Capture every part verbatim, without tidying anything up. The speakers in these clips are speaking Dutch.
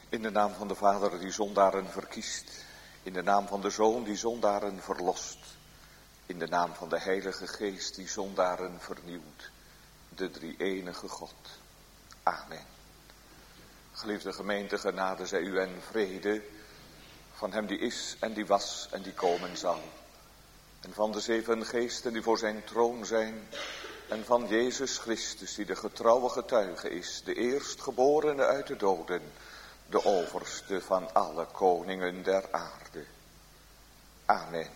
In de naam van de Vader die zondaren verkiest. In de naam van de Zoon die zondaren verlost. In de naam van de Heilige Geest die zondaren vernieuwt. De drie-enige God. Amen. Geliefde gemeente, genade zij u en vrede. Van hem die is en die was en die komen zal. En van de zeven geesten die voor zijn troon zijn. En van Jezus Christus die de getrouwe getuige is. De eerstgeborene uit de doden. De overste van alle koningen der aarde. Amen.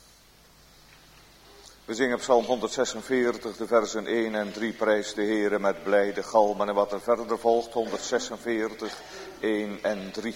We zingen Psalm honderdzesenveertig, de versen één en drie. Prijs de Heere met blijde galmen. En wat er verder volgt, honderdzesenveertig, één en drie.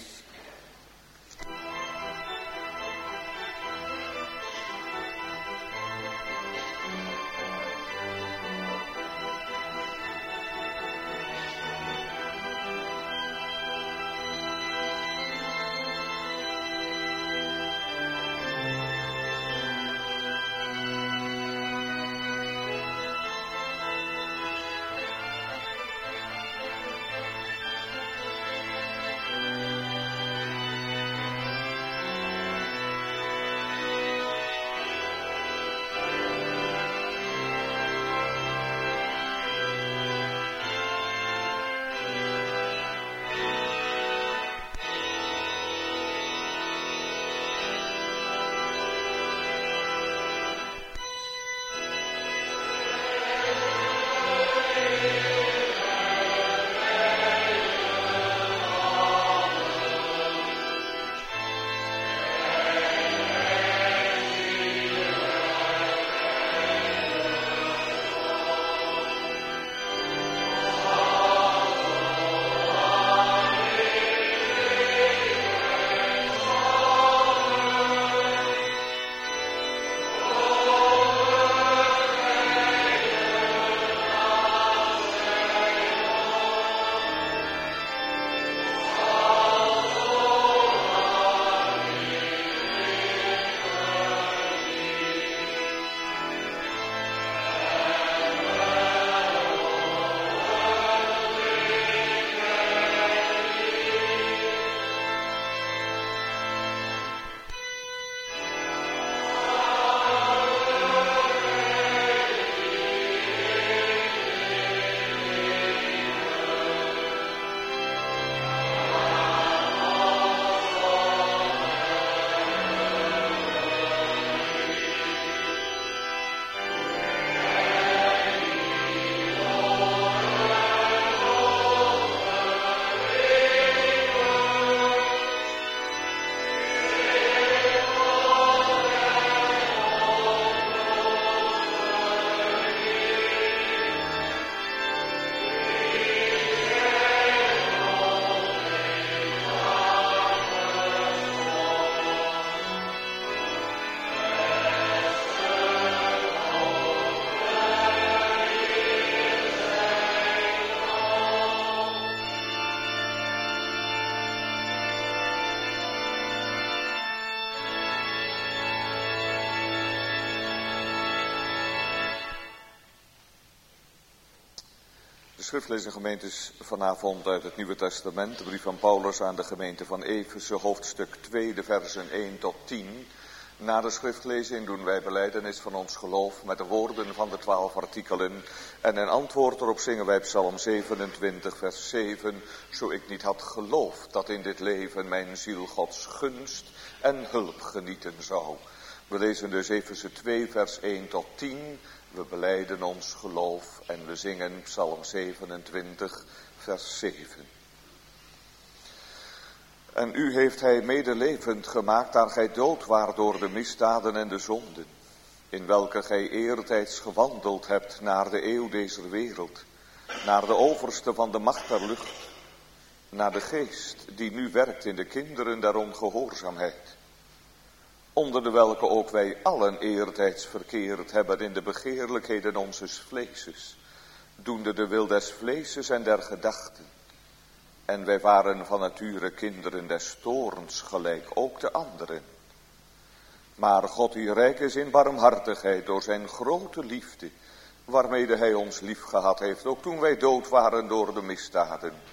De schriftlezing gemeentes vanavond uit het Nieuwe Testament, de brief van Paulus aan de gemeente van Efeze, hoofdstuk twee, de versen één tot tien. Na de schriftlezing doen wij belijdenis van ons geloof met de woorden van de twaalf artikelen. En in antwoord erop zingen wij Psalm zevenentwintig, vers zeven. Zo ik niet had geloofd dat in dit leven mijn ziel Gods gunst en hulp genieten zou. We lezen dus Efeze twee, vers één tot tien. We belijden ons geloof en we zingen Psalm zevenentwintig, vers zeven. En u heeft hij medelevend gemaakt, daar gij dood waart door de misdaden en de zonden, in welke gij eertijds gewandeld hebt naar de eeuw dezer wereld, naar de overste van de macht der lucht, naar de geest die nu werkt in de kinderen der ongehoorzaamheid, onder de welke ook wij allen eertijds verkeerd hebben in de begeerlijkheden onzes vleeses, doende de wil des vleeses en der gedachten. En wij waren van nature kinderen des toorns, gelijk ook de anderen. Maar God die rijk is in barmhartigheid door zijn grote liefde, waarmede hij ons lief gehad heeft, ook toen wij dood waren door de misdaden,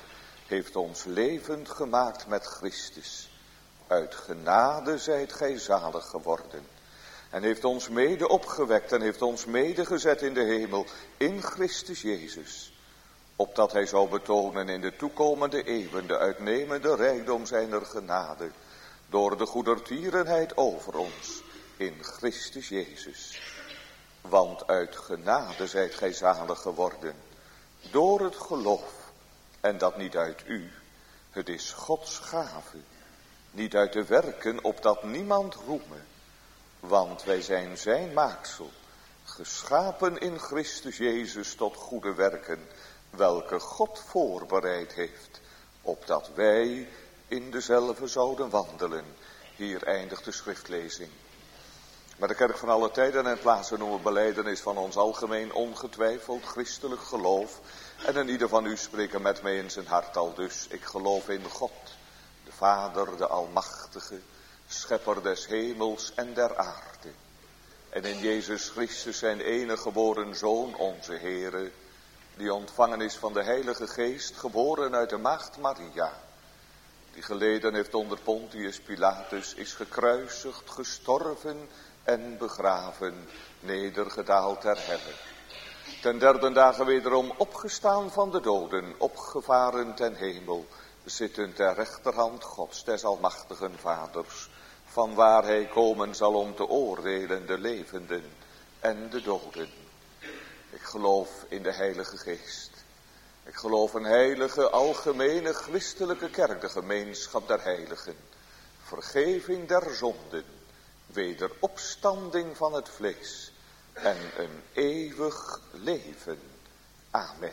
heeft ons levend gemaakt met Christus. Uit genade zijt gij zalig geworden. En heeft ons mede opgewekt en heeft ons mede gezet in de hemel in Christus Jezus. Opdat hij zou betonen in de toekomende eeuwen de uitnemende rijkdom zijner genade. Door de goedertierenheid over ons in Christus Jezus. Want uit genade zijt gij zalig geworden. Door het geloof. En dat niet uit u. Het is Gods gave. Niet uit de werken opdat niemand roeme. Want wij zijn zijn maaksel. Geschapen in Christus Jezus tot goede werken. Welke God voorbereid heeft. Opdat wij in dezelfde zouden wandelen. Hier eindigt de schriftlezing. Maar de kerk van alle tijden en plaatsen noemen belijdenis van ons algemeen ongetwijfeld christelijk geloof. En in ieder van u spreken met mij in zijn hart al dus. Ik geloof in God, de Vader, de Almachtige, Schepper des hemels en der aarde. En in Jezus Christus zijn enige geboren Zoon, onze Heere, die ontvangen is van de Heilige Geest, geboren uit de maagd Maria. Die geleden heeft onder Pontius Pilatus, is gekruisigd, gestorven en begraven, nedergedaald ter helle. Ten derde dagen wederom opgestaan van de doden, opgevaren ten hemel, zittend ter rechterhand Gods, des almachtigen Vaders, van waar hij komen zal om te oordelen de levenden en de doden. Ik geloof in de Heilige Geest. Ik geloof een heilige, algemene, christelijke kerk, de gemeenschap der heiligen. Vergeving der zonden, wederopstanding van het vlees en een eeuwig leven. Amen.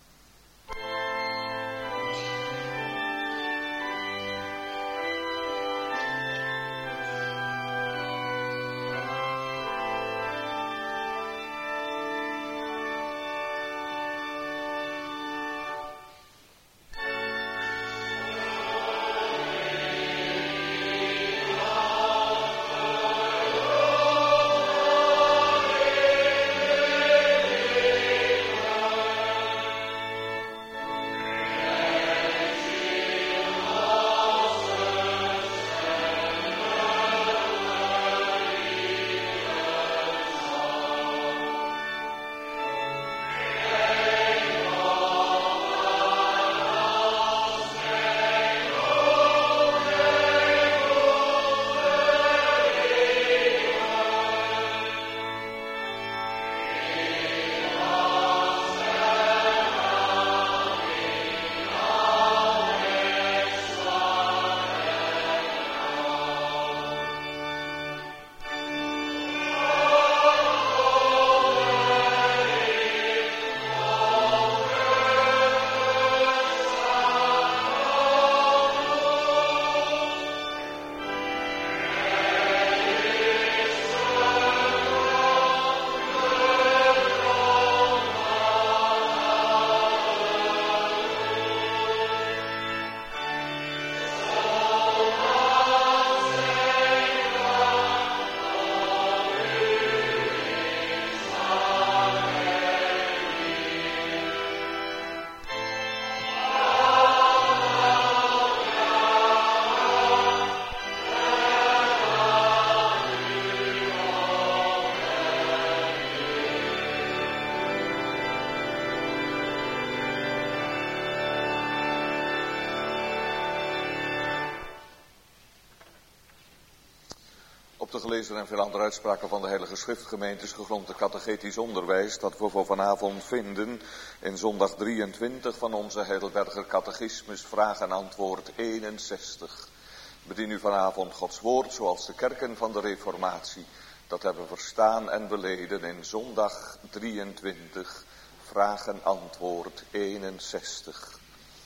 De gelezen en veel andere uitspraken van de Heilige Schriftgemeente is gegrond de catechetisch onderwijs dat we voor vanavond vinden in zondag drieëntwintig van onze Heidelberger Catechismus, vraag en antwoord eenenzestig. Bedien u vanavond Gods woord zoals de kerken van de Reformatie dat hebben verstaan en beleden in zondag drieëntwintig, vraag en antwoord eenenzestig.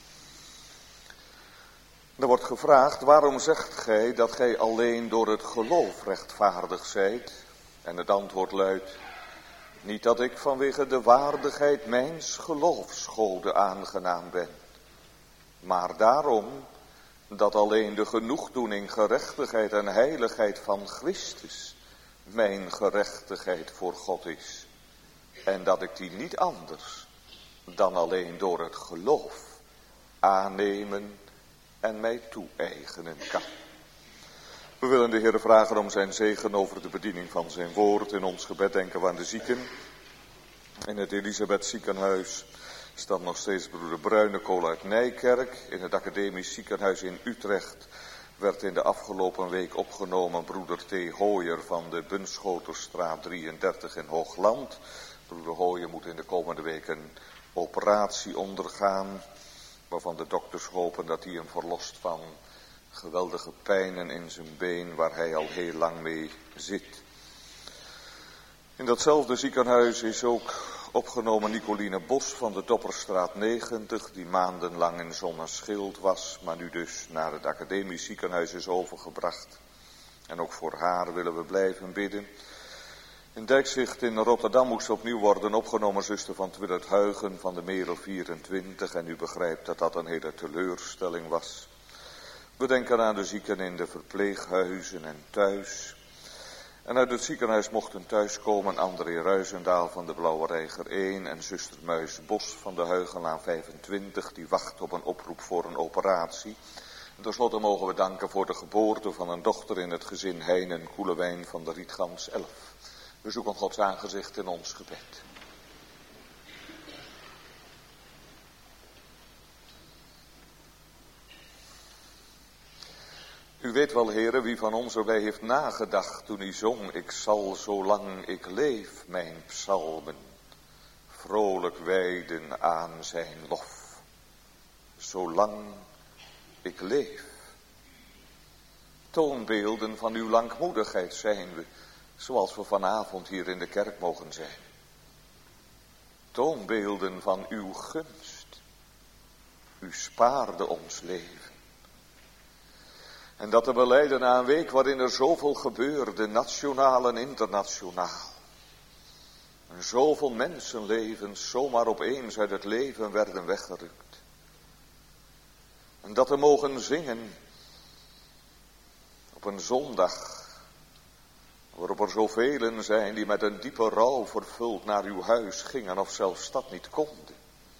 Er wordt gevraagd, waarom zegt gij dat gij alleen door het geloof rechtvaardig zijt? En het antwoord luidt, niet dat ik vanwege de waardigheid mijns geloofs Gode aangenaam ben, maar daarom dat alleen de genoegdoening, gerechtigheid en heiligheid van Christus mijn gerechtigheid voor God is. En dat ik die niet anders dan alleen door het geloof aannemen en mij toe-eigenen kan. We willen de Heer vragen om zijn zegen over de bediening van zijn woord. In ons gebed denken we aan de zieken. In het Elisabeth ziekenhuis staat nog steeds broeder Bruinekool uit Nijkerk. In het academisch ziekenhuis in Utrecht werd in de afgelopen week opgenomen broeder T. Hooyer van de Bunschoterstraat drieëndertig in Hoogland. Broeder Hooyer moet in de komende week een operatie ondergaan, waarvan de dokters hopen dat hij hem verlost van geweldige pijnen in zijn been waar hij al heel lang mee zit. In datzelfde ziekenhuis is ook opgenomen Nicoline Bos van de Dopperstraat negentig, die maandenlang in Zonneschild was, maar nu dus naar het academisch ziekenhuis is overgebracht. En ook voor haar willen we blijven bidden. In Dijkzicht in Rotterdam moest opnieuw worden opgenomen zuster van Twillert Huigen van de Merel vierentwintig. En u begrijpt dat dat een hele teleurstelling was. We denken aan de zieken in de verpleeghuizen en thuis. En uit het ziekenhuis mochten thuiskomen André Ruizendaal van de Blauwe Reiger één en zuster Muis Bos van de Huigenlaan vijfentwintig. Die wacht op een oproep voor een operatie. En tenslotte mogen we danken voor de geboorte van een dochter in het gezin Heinen Koelewijn van de Rietgans elf. We zoeken Gods aangezicht in ons gebed. U weet wel, heren, wie van ons erbij heeft nagedacht toen hij zong: ik zal zolang ik leef mijn psalmen vrolijk wijden aan zijn lof. Zolang ik leef. Toonbeelden van uw langmoedigheid zijn we, zoals we vanavond hier in de kerk mogen zijn. Toonbeelden van uw gunst. U spaarde ons leven. En dat te belijden na een week waarin er zoveel gebeurde, nationaal en internationaal. En zoveel mensenlevens zomaar opeens uit het leven werden weggerukt. En dat te mogen zingen op een zondag, waarop er zoveel zijn die met een diepe rouw vervuld naar uw huis gingen of zelfs dat niet konden.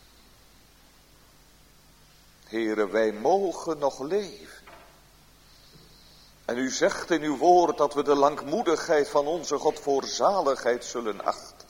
Heren, wij mogen nog leven. En u zegt in uw woord dat we de langmoedigheid van onze God voor zaligheid zullen achten.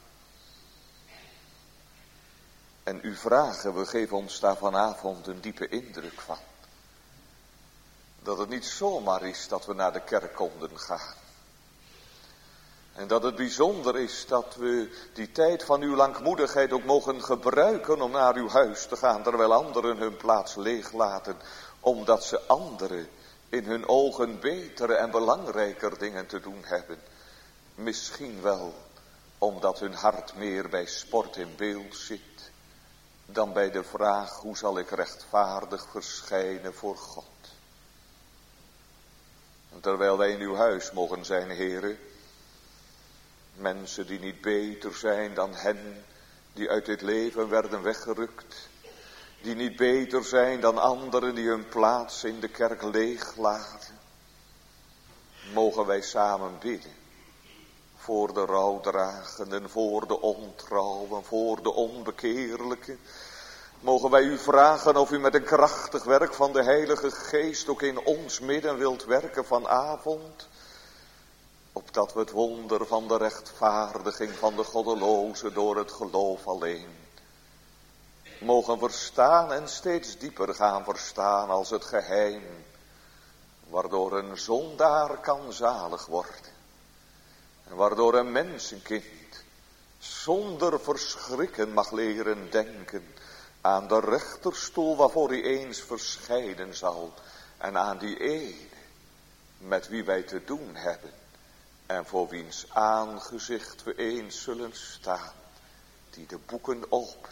En u vragen, we geven ons daar vanavond een diepe indruk van. Dat het niet zomaar is dat we naar de kerk konden gaan. En dat het bijzonder is dat we die tijd van uw langmoedigheid ook mogen gebruiken om naar uw huis te gaan, terwijl anderen hun plaats leeg laten, omdat ze anderen in hun ogen betere en belangrijker dingen te doen hebben. Misschien wel omdat hun hart meer bij sport in beeld zit, dan bij de vraag: hoe zal ik rechtvaardig verschijnen voor God? En terwijl wij in uw huis mogen zijn, heren, mensen die niet beter zijn dan hen die uit dit leven werden weggerukt, die niet beter zijn dan anderen die hun plaats in de kerk leeg laten, mogen wij samen bidden voor de rouwdragenden, voor de ontrouwen, voor de onbekeerlijken. Mogen wij u vragen of u met een krachtig werk van de Heilige Geest ook in ons midden wilt werken vanavond, opdat we het wonder van de rechtvaardiging van de goddeloze door het geloof alleen mogen verstaan en steeds dieper gaan verstaan als het geheim waardoor een zondaar kan zalig worden. En waardoor een mensenkind zonder verschrikken mag leren denken aan de rechterstoel waarvoor hij eens verschijnen zal. En aan die ene met wie wij te doen hebben. En voor wiens aangezicht we eens zullen staan, die de boeken opent.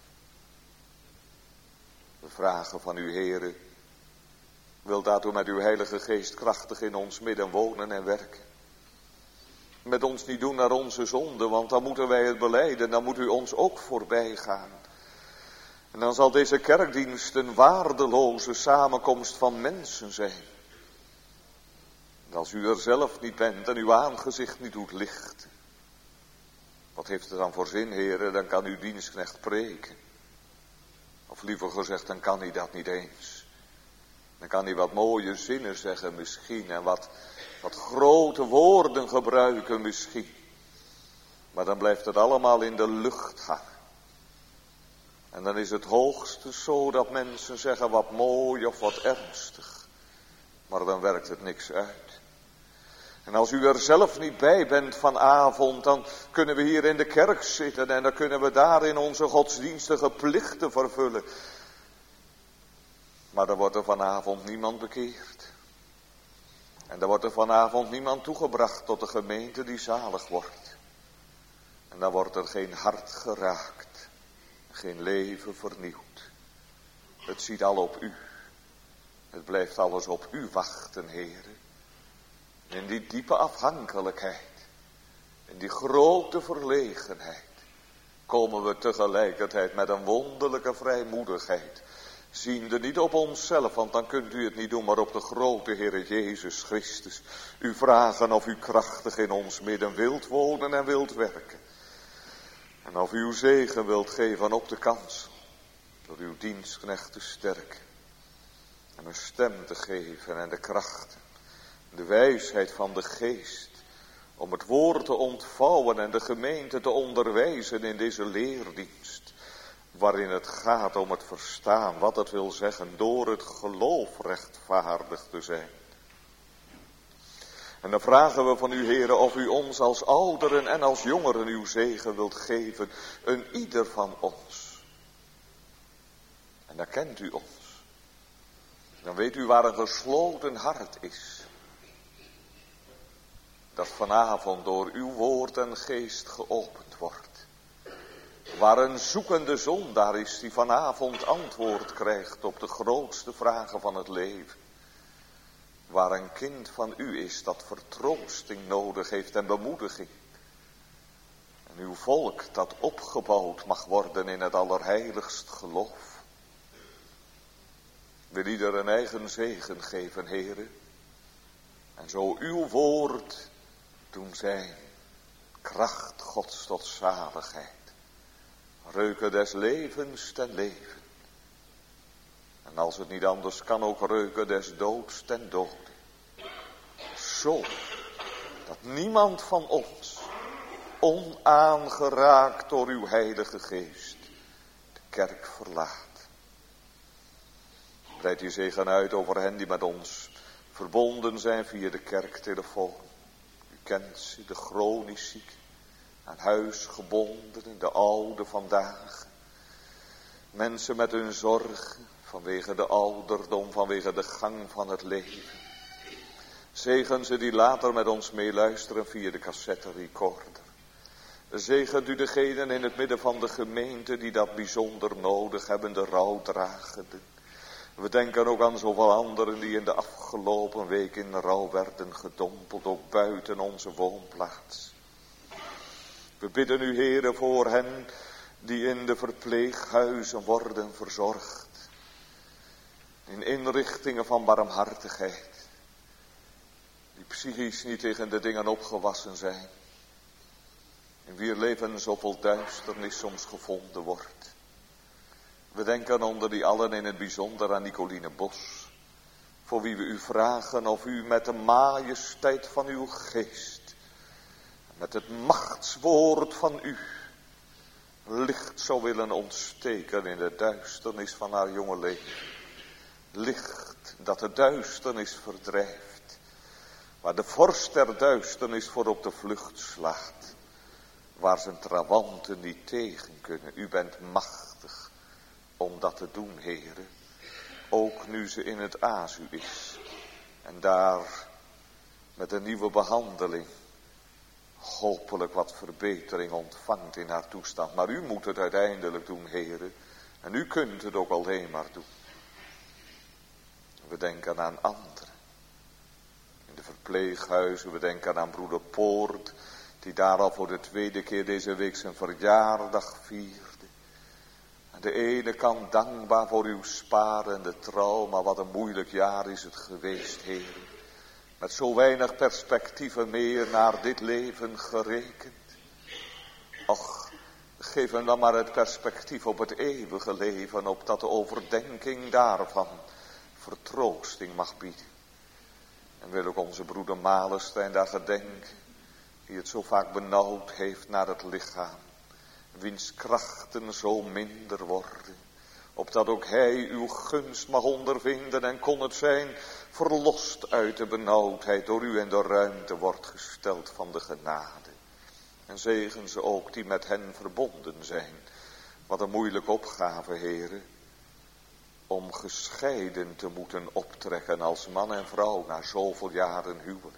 We vragen van u, Heere, wil daartoe met uw Heilige Geest krachtig in ons midden wonen en werken. Met ons niet doen naar onze zonde, want dan moeten wij het belijden, dan moet u ons ook voorbij gaan. En dan zal deze kerkdienst een waardeloze samenkomst van mensen zijn. En als u er zelf niet bent en uw aangezicht niet doet lichten, wat heeft het dan voor zin, Heere? Dan kan uw dienstknecht preken. Of liever gezegd, dan kan hij dat niet eens. Dan kan hij wat mooie zinnen zeggen misschien. En wat, wat grote woorden gebruiken misschien. Maar dan blijft het allemaal in de lucht hangen. En dan is het hoogste zo dat mensen zeggen wat mooi of wat ernstig. Maar dan werkt het niks uit. En als u er zelf niet bij bent vanavond, dan kunnen we hier in de kerk zitten en dan kunnen we daarin onze godsdienstige plichten vervullen. Maar dan wordt er vanavond niemand bekeerd. En dan wordt er vanavond niemand toegebracht tot de gemeente die zalig wordt. En dan wordt er geen hart geraakt, geen leven vernieuwd. Het ziet al op u. Het blijft alles op u wachten, Heere. In die diepe afhankelijkheid, in die grote verlegenheid, komen we tegelijkertijd met een wonderlijke vrijmoedigheid. Ziende niet op onszelf, want dan kunt u het niet doen, maar op de grote Heere Jezus Christus. U vragen of u krachtig in ons midden wilt wonen en wilt werken. En of u uw zegen wilt geven op de kansel, door uw dienstknecht te sterken. En een stem te geven en de krachten. De wijsheid van de geest. Om het woord te ontvouwen en de gemeente te onderwijzen in deze leerdienst. Waarin het gaat om het verstaan wat het wil zeggen door het geloof rechtvaardig te zijn. En dan vragen we van u, Heere, of u ons als ouderen en als jongeren uw zegen wilt geven. Een ieder van ons. En dan kent u ons. Dan weet u waar een gesloten hart is. Dat vanavond door uw woord en geest geopend wordt. Waar een zoekende zondaar is die vanavond antwoord krijgt op de grootste vragen van het leven. Waar een kind van u is dat vertroosting nodig heeft en bemoediging. En uw volk dat opgebouwd mag worden in het allerheiligst geloof. Wil ieder een eigen zegen geven, Heere. En zo uw woord doen zijn. Kracht Gods tot zaligheid. Reuken des levens ten leven. En als het niet anders kan, ook reuken des doods ten dode. Zo, dat niemand van ons, onaangeraakt door uw heilige geest, de kerk verlaat. Breid uw zegen uit over hen die met ons verbonden zijn via de kerktelefoon. U kent ze, de chronisch zieken, aan huis gebondenen, de oude vandaag. Mensen met hun zorgen, vanwege de ouderdom, vanwege de gang van het leven. Zegen ze die later met ons meeluisteren via de cassette recorder. Zegent u degenen in het midden van de gemeente die dat bijzonder nodig hebben, de rouwdragenden. We denken ook aan zoveel anderen die in de afgelopen week in rouw werden gedompeld, ook buiten onze woonplaats. We bidden u, Heere, voor hen die in de verpleeghuizen worden verzorgd. In inrichtingen van barmhartigheid. Die psychisch niet tegen de dingen opgewassen zijn. In wier leven zoveel duisternis soms gevonden wordt. We denken onder die allen in het bijzonder aan Nicoline Bos. Voor wie we u vragen of u met de majesteit van uw geest. Met het machtswoord van u. Licht zou willen ontsteken in de duisternis van haar jonge leven. Licht dat de duisternis verdrijft. Waar de vorst der duisternis voor op de vlucht slaat. Waar zijn trawanten niet tegen kunnen. U bent machtig om dat te doen, Heere. Ook nu ze in het azu is. En daar met een nieuwe behandeling hopelijk wat verbetering ontvangt in haar toestand. Maar u moet het uiteindelijk doen, Heere. En u kunt het ook alleen maar doen. We denken aan anderen. In de verpleeghuizen, we denken aan broeder Poort, die daar al voor de tweede keer deze week zijn verjaardag vierde. Aan de ene kant dankbaar voor uw sparende trouw, maar wat een moeilijk jaar is het geweest, Heer. Met zo weinig perspectieven meer naar dit leven gerekend. Och, Geef hem dan maar het perspectief op het eeuwige leven, opdat de overdenking daarvan vertroosting mag bieden. En wil ook onze broeder Malenstein daar gedenken, die het zo vaak benauwd heeft naar het lichaam, wiens krachten zo minder worden, opdat ook hij uw gunst mag ondervinden en kon het zijn verlost uit de benauwdheid door u in de ruimte wordt gesteld van de genade. En zegen ze ook die met hen verbonden zijn. Wat een moeilijke opgave, heren, om gescheiden te moeten optrekken als man en vrouw na zoveel jaren huwelijk.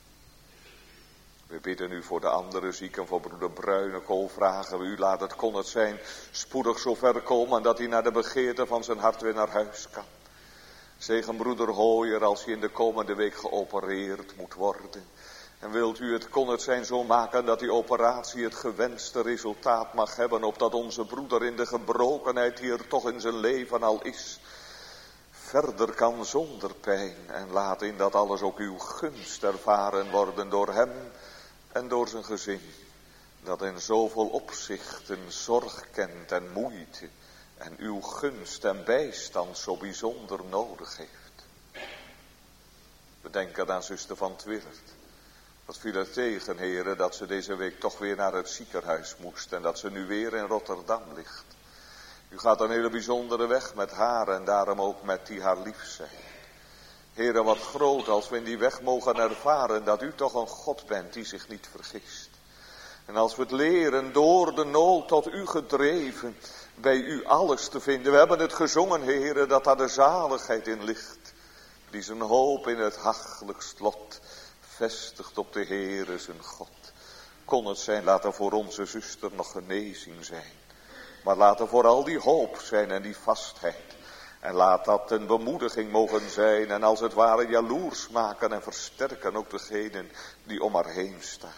We bidden u voor de andere zieken, voor broeder Bruinekool vragen we u, laat het kon het zijn, spoedig zover komen dat hij naar de begeerte van zijn hart weer naar huis kan. Zegen broeder Hooyer als hij in de komende week geopereerd moet worden. En wilt u het kon het zijn zo maken dat die operatie het gewenste resultaat mag hebben, opdat onze broeder in de gebrokenheid die er toch in zijn leven al is, verder kan zonder pijn. En laat in dat alles ook uw gunst ervaren worden door hem en door zijn gezin, dat in zoveel opzichten zorg kent en moeite en uw gunst en bijstand zo bijzonder nodig heeft. We denken aan zuster van Twillert. Wat viel er tegen, heren, dat ze deze week toch weer naar het ziekenhuis moest en dat ze nu weer in Rotterdam ligt. U gaat een hele bijzondere weg met haar en daarom ook met die haar lief zijn. Heren, wat groot als we in die weg mogen ervaren dat u toch een God bent die zich niet vergist. En als we het leren door de nood tot u gedreven, bij u alles te vinden. We hebben het gezongen, heren, dat daar de zaligheid in ligt, die zijn hoop in het hachelijkst lot vestigt op de Heere zijn God. Kon het zijn, laat er voor onze zuster nog genezing zijn. Maar laat er vooral die hoop zijn en die vastheid. En laat dat een bemoediging mogen zijn en als het ware jaloers maken en versterken ook degenen die om haar heen staan.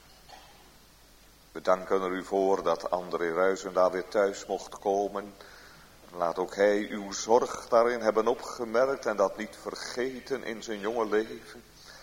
We danken er u voor dat André Ruizendaal weer thuis mocht komen. Laat ook hij uw zorg daarin hebben opgemerkt en dat niet vergeten in zijn jonge leven.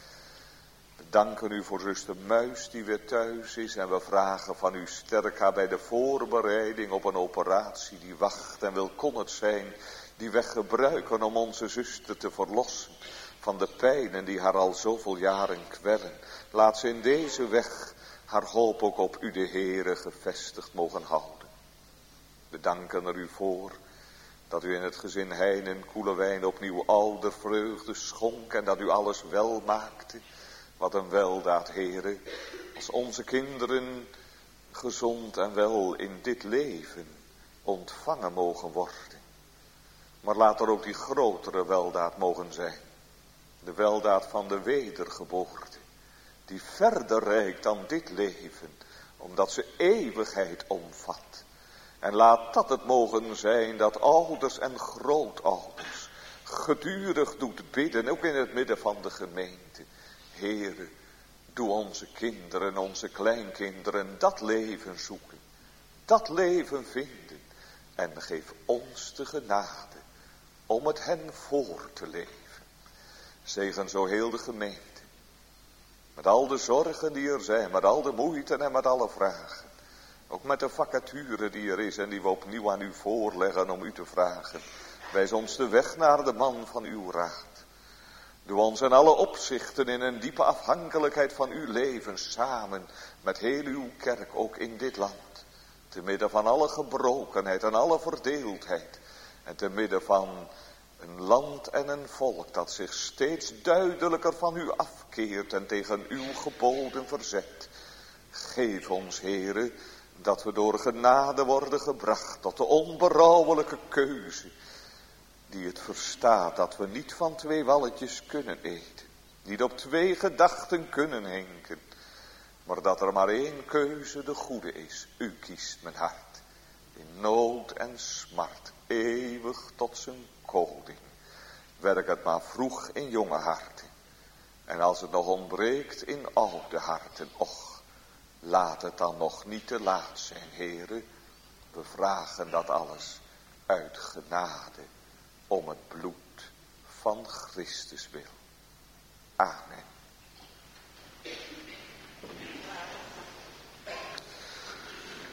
We danken u voor zuster Muis die weer thuis is en we vragen van u sterk haar bij de voorbereiding op een operatie die wacht. En wil kon het zijn die weg gebruiken om onze zuster te verlossen van de pijnen die haar al zoveel jaren kwellen. Laat ze in deze weg haar hoop ook op u de Heere gevestigd mogen houden. We danken er u voor dat u in het gezin Heinen Koelewijn opnieuw ouder vreugde schonk en dat u alles wel maakte. Wat een weldaad, Heere, als onze kinderen gezond en wel in dit leven ontvangen mogen worden. Maar laat er ook die grotere weldaad mogen zijn. De weldaad van de wedergeboorte. Die verder reikt dan dit leven, omdat ze eeuwigheid omvat. En laat dat het mogen zijn dat ouders en grootouders gedurig doet bidden, ook in het midden van de gemeente. Heere, doe onze kinderen, onze kleinkinderen dat leven zoeken, dat leven vinden. En geef ons de genade om het hen voor te leven. Zegen zo heel de gemeente. Met al de zorgen die er zijn, met al de moeite en met alle vragen. Ook met de vacature die er is en die we opnieuw aan u voorleggen om u te vragen. Wijs ons de weg naar de man van uw raad. Doe ons in alle opzichten in een diepe afhankelijkheid van uw leven samen met heel uw kerk ook in dit land. Te midden van alle gebrokenheid en alle verdeeldheid. En te midden van een land en een volk dat zich steeds duidelijker van u afkeert en tegen uw geboden verzet. Geef ons, Heere, dat we door genade worden gebracht tot de onberouwelijke keuze. Die het verstaat dat we niet van twee walletjes kunnen eten. Niet op twee gedachten kunnen henken. Maar dat er maar één keuze de goede is. U kiest mijn hart. In nood en smart. Eeuwig tot zijn koning. Werk het maar vroeg in jonge harten. En als het nog ontbreekt in oude harten. Och, laat het dan nog niet te laat zijn, Heere. We vragen dat alles uit genade. Om het bloed van Christus wil. Amen.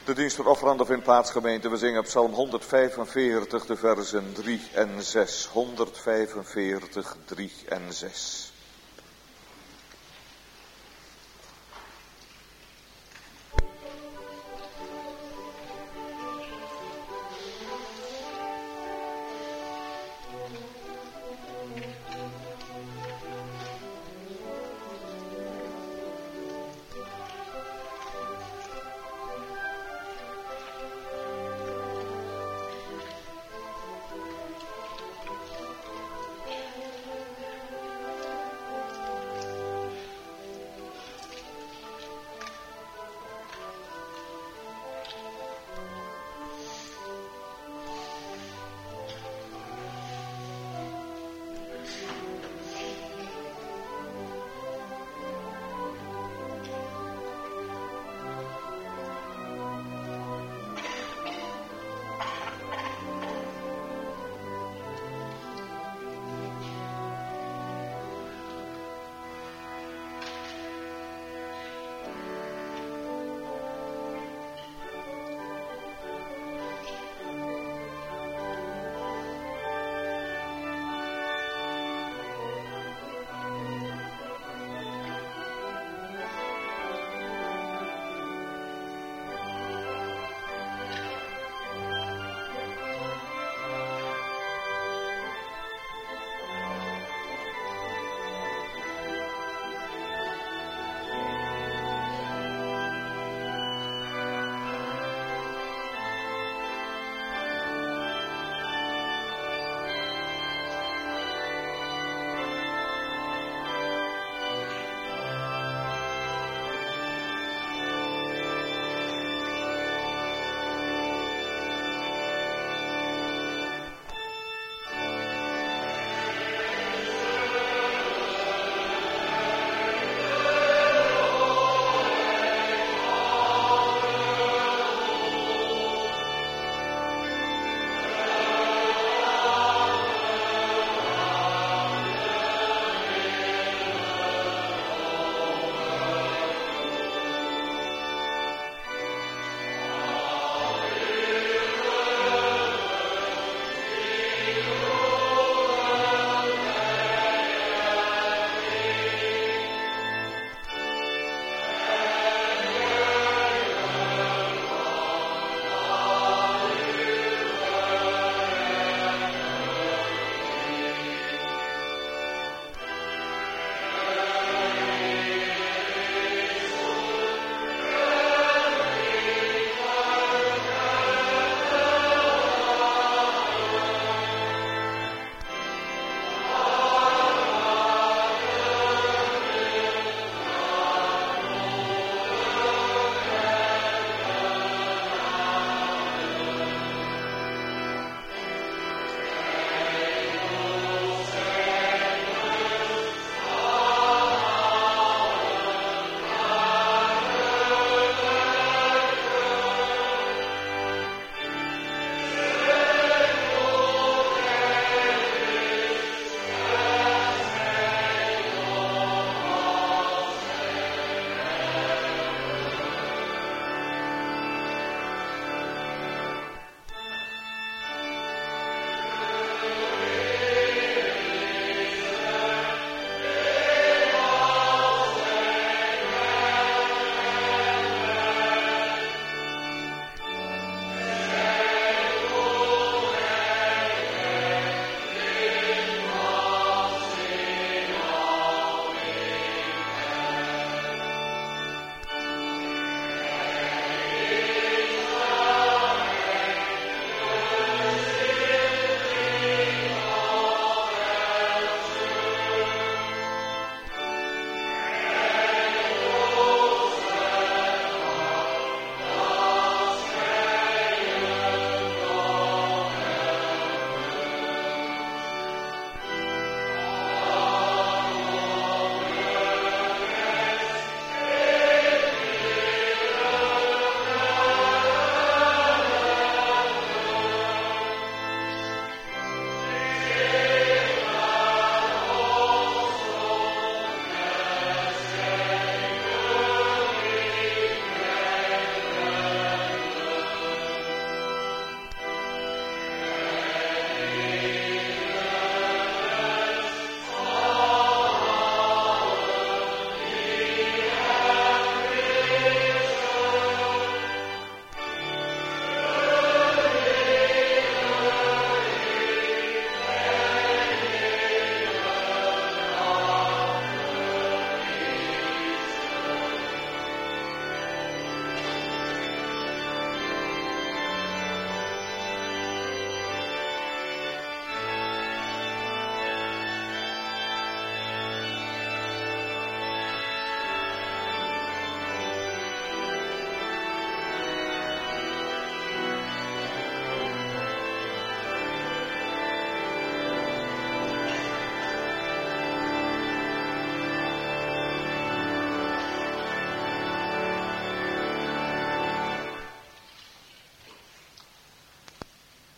De dienst voor offerande of in plaatsgemeente. We zingen Psalm honderdvijfenveertig, de versen drie en zes. honderdvijfenveertig, drie en zes.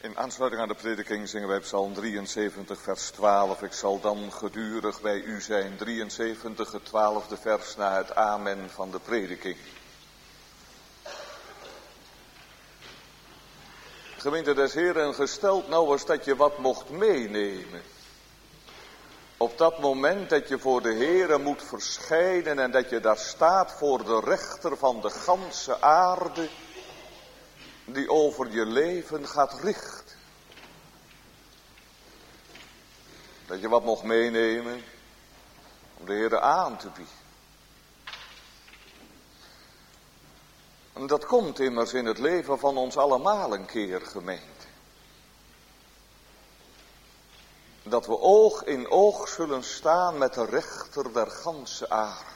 In aansluiting aan de prediking zingen wij Psalm drieënzeventig, vers twaalf. Ik zal dan gedurig bij u zijn. drieënzeventig, het twaalfde vers na het amen van de prediking. Gemeente des Heren, gesteld nou eens dat je wat mocht meenemen. Op dat moment dat je voor de Heren moet verschijnen en dat je daar staat voor de rechter van de ganse aarde, die over je leven gaat richten. Dat je wat mocht meenemen om de Heere aan te bieden. En dat komt immers in het leven van ons allemaal een keer, gemeente. Dat we oog in oog zullen staan met de rechter der ganse aarde.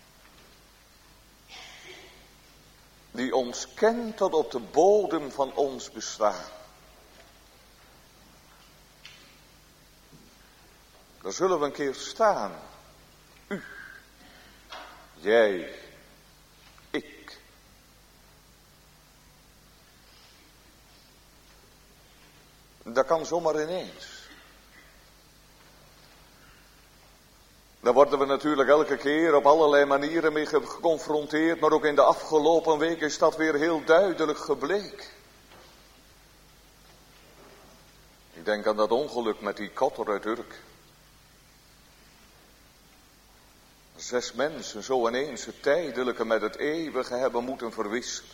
Die ons kent tot op de bodem van ons bestaan. Daar zullen we een keer staan. U, jij, ik. Dat kan zomaar ineens. Daar worden we natuurlijk elke keer op allerlei manieren mee geconfronteerd, maar ook in de afgelopen week is dat weer heel duidelijk gebleken. Ik denk aan dat ongeluk met die kotter uit Urk. Zes mensen zo ineens het tijdelijke met het eeuwige hebben moeten verwisselen.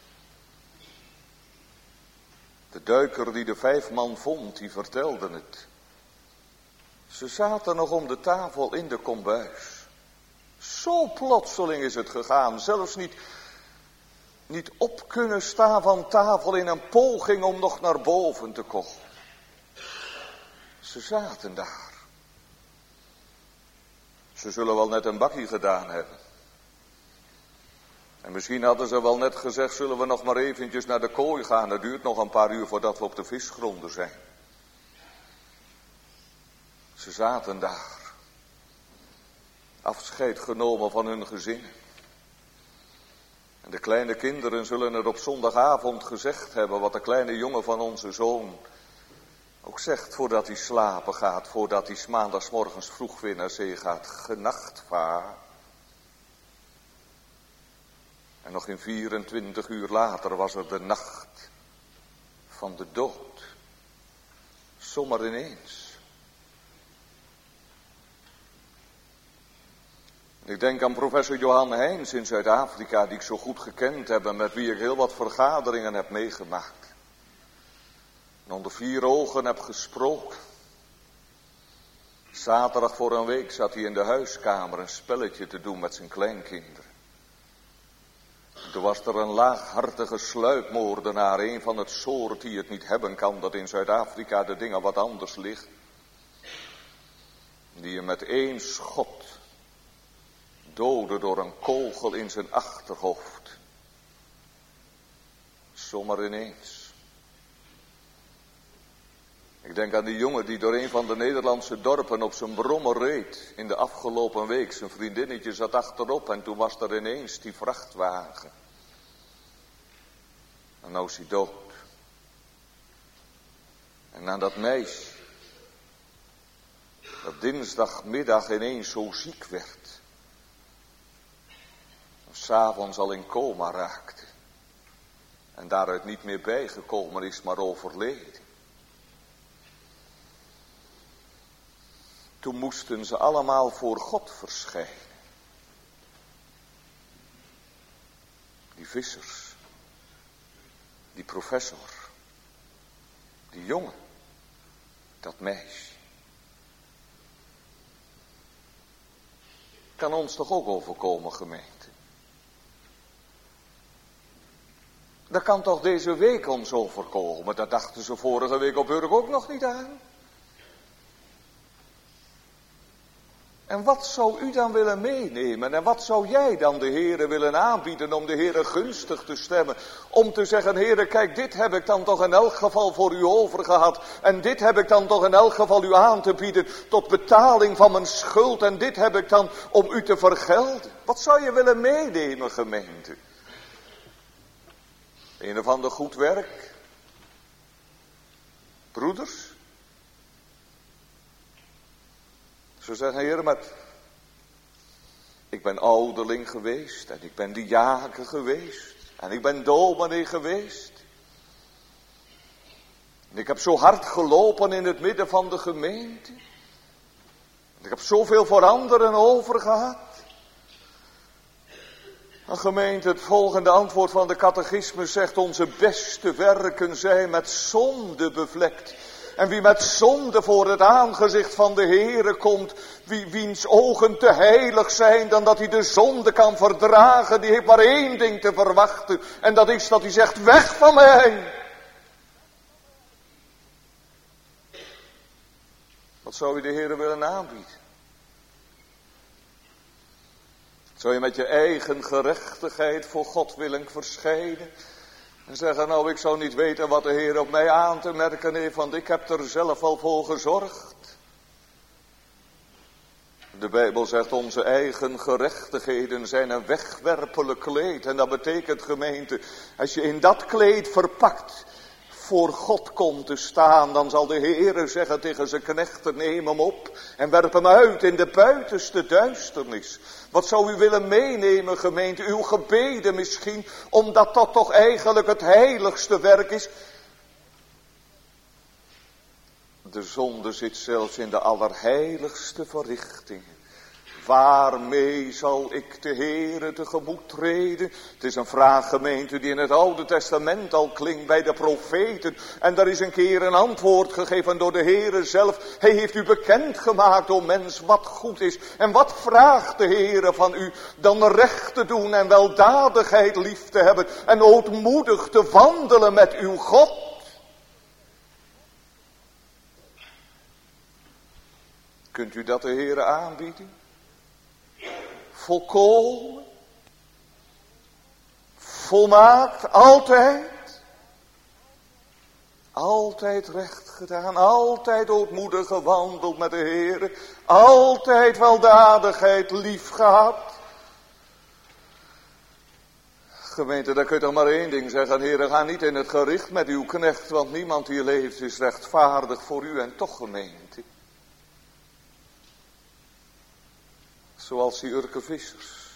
De duiker die de vijf man vond, die vertelde het. Ze zaten nog om de tafel in de kombuis. Zo plotseling is het gegaan. Zelfs niet, niet op kunnen staan van tafel in een poging om nog naar boven te komen. Ze zaten daar. Ze zullen wel net een bakkie gedaan hebben. En misschien hadden ze wel net gezegd, zullen we nog maar eventjes naar de kooi gaan. Het duurt nog een paar uur voordat we op de visgronden zijn. Ze zaten daar, afscheid genomen van hun gezinnen. En de kleine kinderen zullen er op zondagavond gezegd hebben wat de kleine jongen van onze zoon ook zegt voordat hij slapen gaat, voordat hij 's maandagsmorgens vroeg weer naar zee gaat. Genacht, vaar. En nog in vierentwintig uur later was er de nacht van de dood. Zomaar ineens. Ik denk aan professor Johan Heijns in Zuid-Afrika, die ik zo goed gekend heb en met wie ik heel wat vergaderingen heb meegemaakt. En onder vier ogen heb gesproken. Zaterdag voor een week zat hij in de huiskamer een spelletje te doen met zijn kleinkinderen. En toen was er een laaghartige sluipmoordenaar, een van het soort die het niet hebben kan, dat in Zuid-Afrika de dingen wat anders liggen. Die je met één schot doodde door een kogel in zijn achterhoofd. Zomaar ineens. Ik denk aan die jongen die door een van de Nederlandse dorpen op zijn brommer reed in de afgelopen week. Zijn vriendinnetje zat achterop en toen was er ineens die vrachtwagen. En nou is hij dood. En aan dat meisje, dat dinsdagmiddag ineens zo ziek werd. 'S avonds al in coma raakte. En daaruit niet meer bijgekomen is, maar overleden. Toen moesten ze allemaal voor God verschijnen. Die vissers. Die professor. Die jongen. Dat meisje. Kan ons toch ook overkomen, gemeente? Dat kan toch deze week ons overkomen? Dat dachten ze vorige week op Urk ook nog niet aan. En wat zou u dan willen meenemen? En wat zou jij dan de Heere willen aanbieden om de Heere gunstig te stemmen? Om te zeggen, Heere, kijk, dit heb ik dan toch in elk geval voor u overgehad. En dit heb ik dan toch in elk geval u aan te bieden tot betaling van mijn schuld. En dit heb ik dan om u te vergelden. Wat zou je willen meenemen, gemeente? Een of ander goed werk? Broeders. Ze zeggen, Heer, maar ik ben ouderling geweest en ik ben diaken geweest en ik ben dominee geweest. En ik heb zo hard gelopen in het midden van de gemeente. En ik heb zoveel voor anderen overgehad. Een gemeente, het volgende antwoord van de catechismus zegt, onze beste werken zijn met zonde bevlekt. En wie met zonde voor het aangezicht van de Heere komt, wie, wiens ogen te heilig zijn dan dat hij de zonde kan verdragen, die heeft maar één ding te verwachten. En dat is dat hij zegt, weg van mij. Wat zou je de Heere willen aanbieden? Zou je met je eigen gerechtigheid voor God willen verschijnen? En zeggen, nou, ik zou niet weten wat de Heer op mij aan te merken heeft, want ik heb er zelf al voor gezorgd. De Bijbel zegt, onze eigen gerechtigheden zijn een wegwerpelijk kleed. En dat betekent, gemeente, als je in dat kleed verpakt voor God komt te staan, dan zal de Heere zeggen tegen zijn knechten, neem hem op en werp hem uit in de buitenste duisternis. Wat zou u willen meenemen, gemeente? Uw gebeden misschien, omdat dat toch eigenlijk het heiligste werk is. De zonde zit zelfs in de allerheiligste verrichtingen. Waarmee zal ik de Heere tegemoet treden? Het is een vraag, gemeente, die in het Oude Testament al klinkt bij de profeten. En daar is een keer een antwoord gegeven door de Heere zelf. Hij heeft u bekendgemaakt, o mens, wat goed is. En wat vraagt de Heere van u? Dan recht te doen en weldadigheid lief te hebben. En ootmoedig te wandelen met uw God. Kunt u dat de Heere aanbieden? Volkomen, volmaakt, altijd, altijd recht gedaan, altijd ootmoedig gewandeld met de Heere, altijd weldadigheid lief gehad. Gemeente, daar kun je toch maar één ding zeggen, Heere, ga niet in het gericht met uw knecht, want niemand die leeft is rechtvaardig voor u en toch, gemeente. Zoals die Urke Vissers.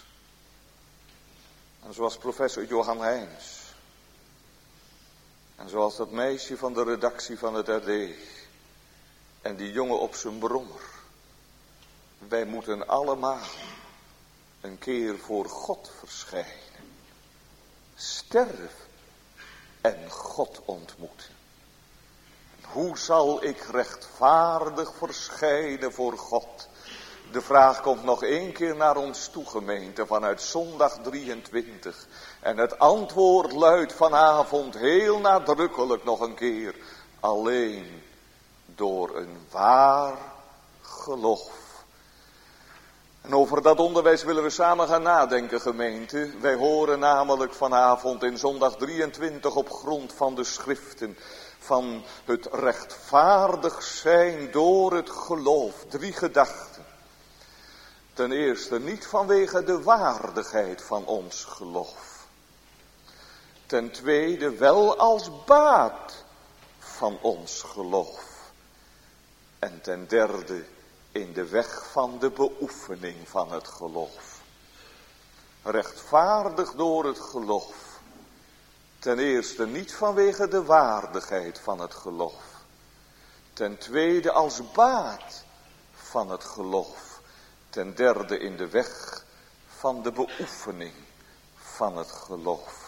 En zoals professor Johan Heijns. En zoals dat meisje van de redactie van het R D. En die jongen op zijn brommer. Wij moeten allemaal een keer voor God verschijnen. Sterven en God ontmoeten. Hoe zal ik rechtvaardig verschijnen voor God? De vraag komt nog één keer naar ons toe, gemeente, vanuit zondag drieëntwintig. En het antwoord luidt vanavond heel nadrukkelijk nog een keer. Alleen door een waar geloof. En over dat onderwijs willen we samen gaan nadenken, gemeente. Wij horen namelijk vanavond in zondag drieëntwintig op grond van de schriften van het rechtvaardig zijn door het geloof. Drie gedachten. Ten eerste niet vanwege de waardigheid van ons geloof. Ten tweede wel als baat van ons geloof. En ten derde in de weg van de beoefening van het geloof. Rechtvaardig door het geloof. Ten eerste niet vanwege de waardigheid van het geloof. Ten tweede als baat van het geloof. Ten derde in de weg van de beoefening van het geloof.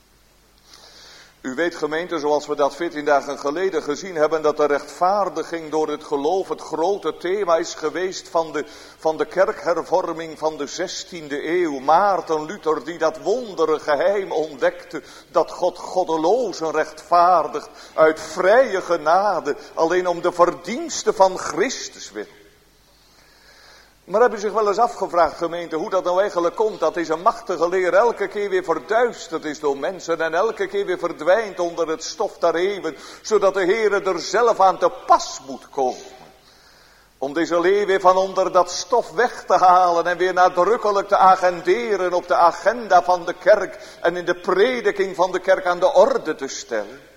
U weet, gemeente, zoals we dat veertien dagen geleden gezien hebben, dat de rechtvaardiging door het geloof het grote thema is geweest van de, van de kerkhervorming van de zestiende eeuw. Maarten Luther die dat wondere geheim ontdekte, dat God goddelozen rechtvaardigt uit vrije genade, alleen om de verdiensten van Christus wil. Maar heb je zich wel eens afgevraagd, gemeente, hoe dat nou eigenlijk komt, dat deze machtige leer elke keer weer verduisterd is door mensen en elke keer weer verdwijnt onder het stof der eeuwen, zodat de Heere er zelf aan te pas moet komen. Om deze leer weer van onder dat stof weg te halen en weer nadrukkelijk te agenderen op de agenda van de kerk en in de prediking van de kerk aan de orde te stellen.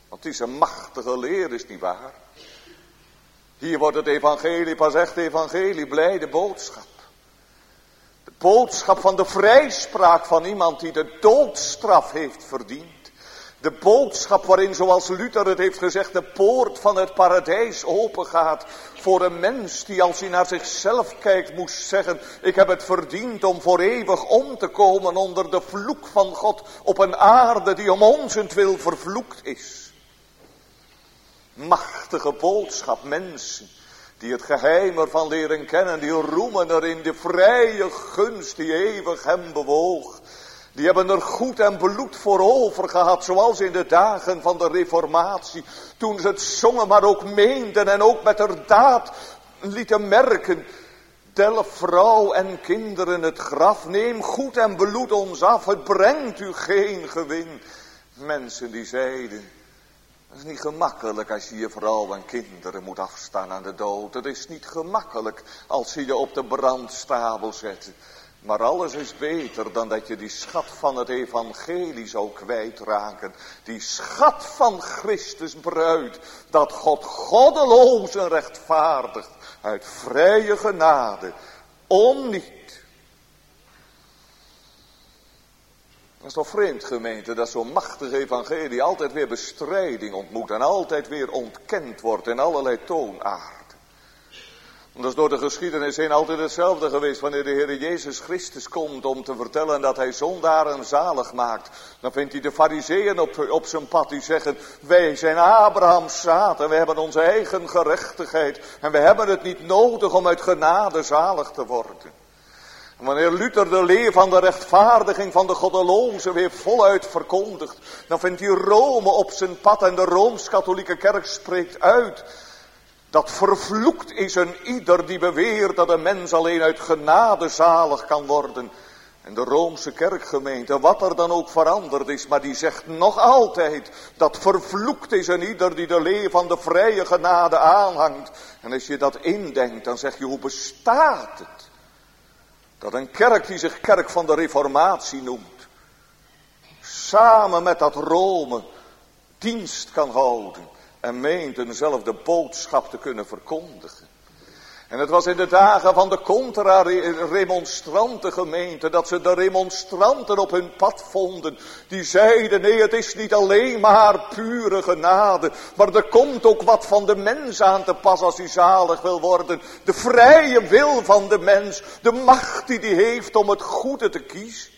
Want het is een machtige leer, is niet waar? Hier wordt het evangelie pas echt evangelie, blijde boodschap. De boodschap van de vrijspraak van iemand die de doodstraf heeft verdiend. De boodschap waarin, zoals Luther het heeft gezegd, de poort van het paradijs opengaat voor een mens die, als hij naar zichzelf kijkt, moest zeggen: ik heb het verdiend om voor eeuwig om te komen onder de vloek van God op een aarde die om onzentwil vervloekt is. Machtige boodschap, mensen die het geheim ervan leren kennen, die roemen er in de vrije gunst die eeuwig hem bewoog. Die hebben er goed en bloed voor over gehad, zoals in de dagen van de reformatie. Toen ze het zongen, maar ook meenden en ook met haar daad lieten merken: delf vrouw en kinderen het graf, neem goed en bloed ons af, het brengt u geen gewin. Mensen die zeiden: het is niet gemakkelijk als je je vrouw en kinderen moet afstaan aan de dood. Het is niet gemakkelijk als ze je op de brandstapel zetten. Maar alles is beter dan dat je die schat van het evangelie zou kwijtraken. Die schat van Christus bruid, dat God goddeloos en rechtvaardigt uit vrije genade, om niet. Dat is toch vreemd, gemeente, dat zo'n machtig evangelie altijd weer bestrijding ontmoet en altijd weer ontkend wordt in allerlei toonaarden. Dat is door de geschiedenis heen altijd hetzelfde geweest. Wanneer de Heer Jezus Christus komt om te vertellen dat hij zondaren zalig maakt, dan vindt hij de farizeeën op, op zijn pad die zeggen: wij zijn Abrahams zaad en wij hebben onze eigen gerechtigheid en we hebben het niet nodig om uit genade zalig te worden. En wanneer Luther de leer van de rechtvaardiging van de goddeloze weer voluit verkondigt, dan vindt hij Rome op zijn pad en de Rooms-Katholieke Kerk spreekt uit: dat vervloekt is een ieder die beweert dat een mens alleen uit genade zalig kan worden. En de Roomse kerkgemeente, wat er dan ook veranderd is, maar die zegt nog altijd dat vervloekt is een ieder die de leer van de vrije genade aanhangt. En als je dat indenkt, dan zeg je: hoe bestaat het dat een kerk die zich kerk van de reformatie noemt, samen met dat Rome dienst kan houden en meent eenzelfde boodschap te kunnen verkondigen. En het was in de dagen van de contra-remonstrante gemeente dat ze de remonstranten op hun pad vonden. Die zeiden: nee, het is niet alleen maar pure genade, maar er komt ook wat van de mens aan te pas als hij zalig wil worden. De vrije wil van de mens, de macht die hij heeft om het goede te kiezen.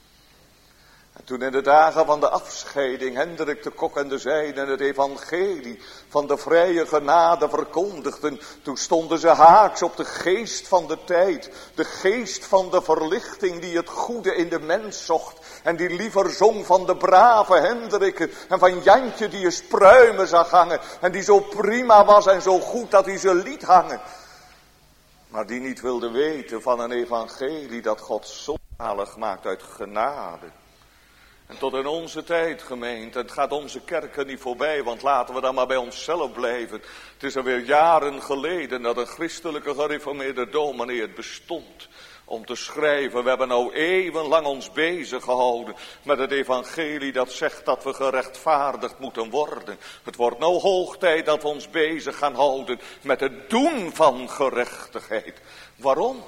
En toen in de dagen van de afscheiding Hendrik de Kok en de zijnen het evangelie van de vrije genade verkondigden, toen stonden ze haaks op de geest van de tijd, de geest van de verlichting die het goede in de mens zocht en die liever zong van de brave Hendrikke en van Jantje die eens pruimen zag hangen en die zo prima was en zo goed dat hij ze liet hangen, maar die niet wilde weten van een evangelie dat God zalig maakt uit genade. En tot in onze tijd, gemeente, het gaat onze kerken niet voorbij, want laten we dan maar bij onszelf blijven. Het is alweer jaren geleden dat een christelijke gereformeerde dominee het bestond om te schrijven: we hebben nou eeuwenlang ons bezig gehouden met het evangelie dat zegt dat we gerechtvaardigd moeten worden. Het wordt nou hoog tijd dat we ons bezig gaan houden met het doen van gerechtigheid. Waarom?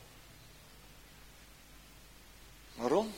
Waarom?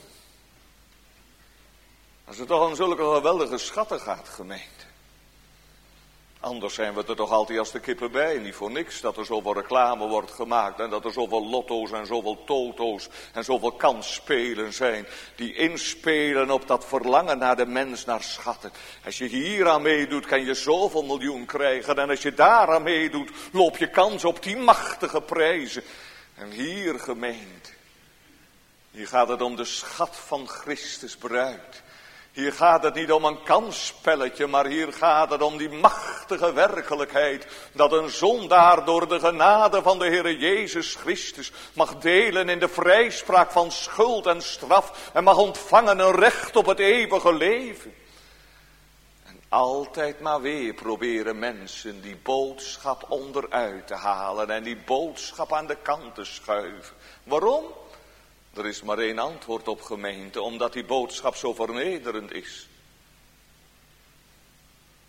Als het toch om zulke geweldige schatten gaat, gemeente. Anders zijn we er toch altijd als de kippen bij. Niet voor niks dat er zoveel reclame wordt gemaakt. En dat er zoveel lotto's en zoveel toto's en zoveel kansspelen zijn. Die inspelen op dat verlangen naar de mens, naar schatten. Als je hier aan meedoet, kan je zoveel miljoen krijgen. En als je daar aan meedoet, loop je kans op die machtige prijzen. En hier, gemeente, hier gaat het om de schat van Christus bruid. Hier gaat het niet om een kansspelletje, maar hier gaat het om die machtige werkelijkheid, dat een zondaar door de genade van de Heer Jezus Christus mag delen in de vrijspraak van schuld en straf en mag ontvangen een recht op het eeuwige leven. En altijd maar weer proberen mensen die boodschap onderuit te halen en die boodschap aan de kant te schuiven. Waarom? Er is maar één antwoord op, gemeente, omdat die boodschap zo vernederend is.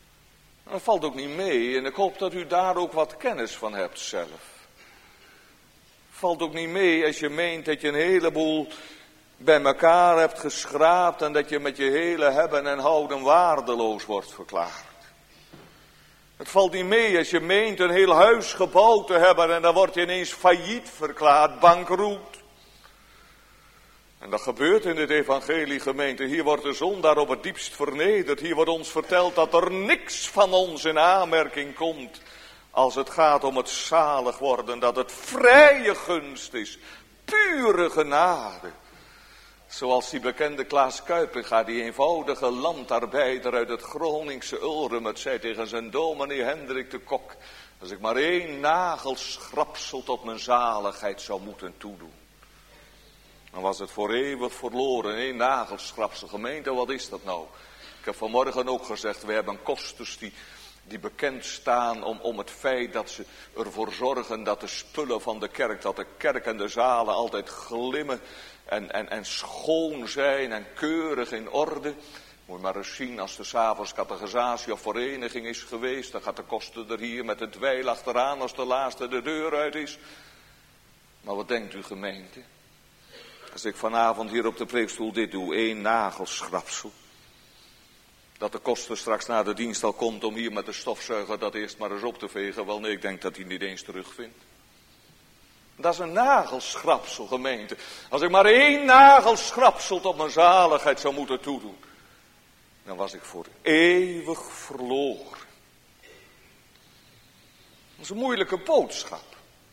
Dat valt ook niet mee en ik hoop dat u daar ook wat kennis van hebt zelf. Valt ook niet mee als je meent dat je een heleboel bij elkaar hebt geschraapt en dat je met je hele hebben en houden waardeloos wordt verklaard. Het valt niet mee als je meent een heel huis gebouwd te hebben en dan word je ineens failliet verklaard, bankroet. En dat gebeurt in dit evangelie, gemeente. Hier wordt de zondaar op het diepst vernederd. Hier wordt ons verteld dat er niks van ons in aanmerking komt als het gaat om het zalig worden. Dat het vrije gunst is, pure genade. Zoals die bekende Klaas Kuipinga, die eenvoudige landarbeider uit het Groningse Ulrum, het zei tegen zijn dominee Hendrik de Kok: als ik maar één nagelschrapsel tot mijn zaligheid zou moeten toedoen, dan was het voor eeuwig verloren. Één nagelschrapsel. Gemeente, wat is dat nou? Ik heb vanmorgen ook gezegd, we hebben kosters die, die bekend staan om, om het feit dat ze ervoor zorgen dat de spullen van de kerk, dat de kerk en de zalen altijd glimmen en, en, en schoon zijn en keurig in orde. Moet je maar eens zien, als er 's avonds catechisatie of vereniging is geweest, dan gaat de koster er hier met een dweil achteraan als de laatste de deur uit is. Maar wat denkt u, gemeente? Als ik vanavond hier op de preekstoel dit doe, één nagelschrapsel, dat de koster straks na de dienst al komt om hier met de stofzuiger dat eerst maar eens op te vegen. Wel nee, ik denk dat hij niet eens terugvindt. Dat is een nagelschrapsel, gemeente. Als ik maar één nagelschrapsel tot mijn zaligheid zou moeten toedoen, dan was ik voor eeuwig verloren. Dat is een moeilijke boodschap.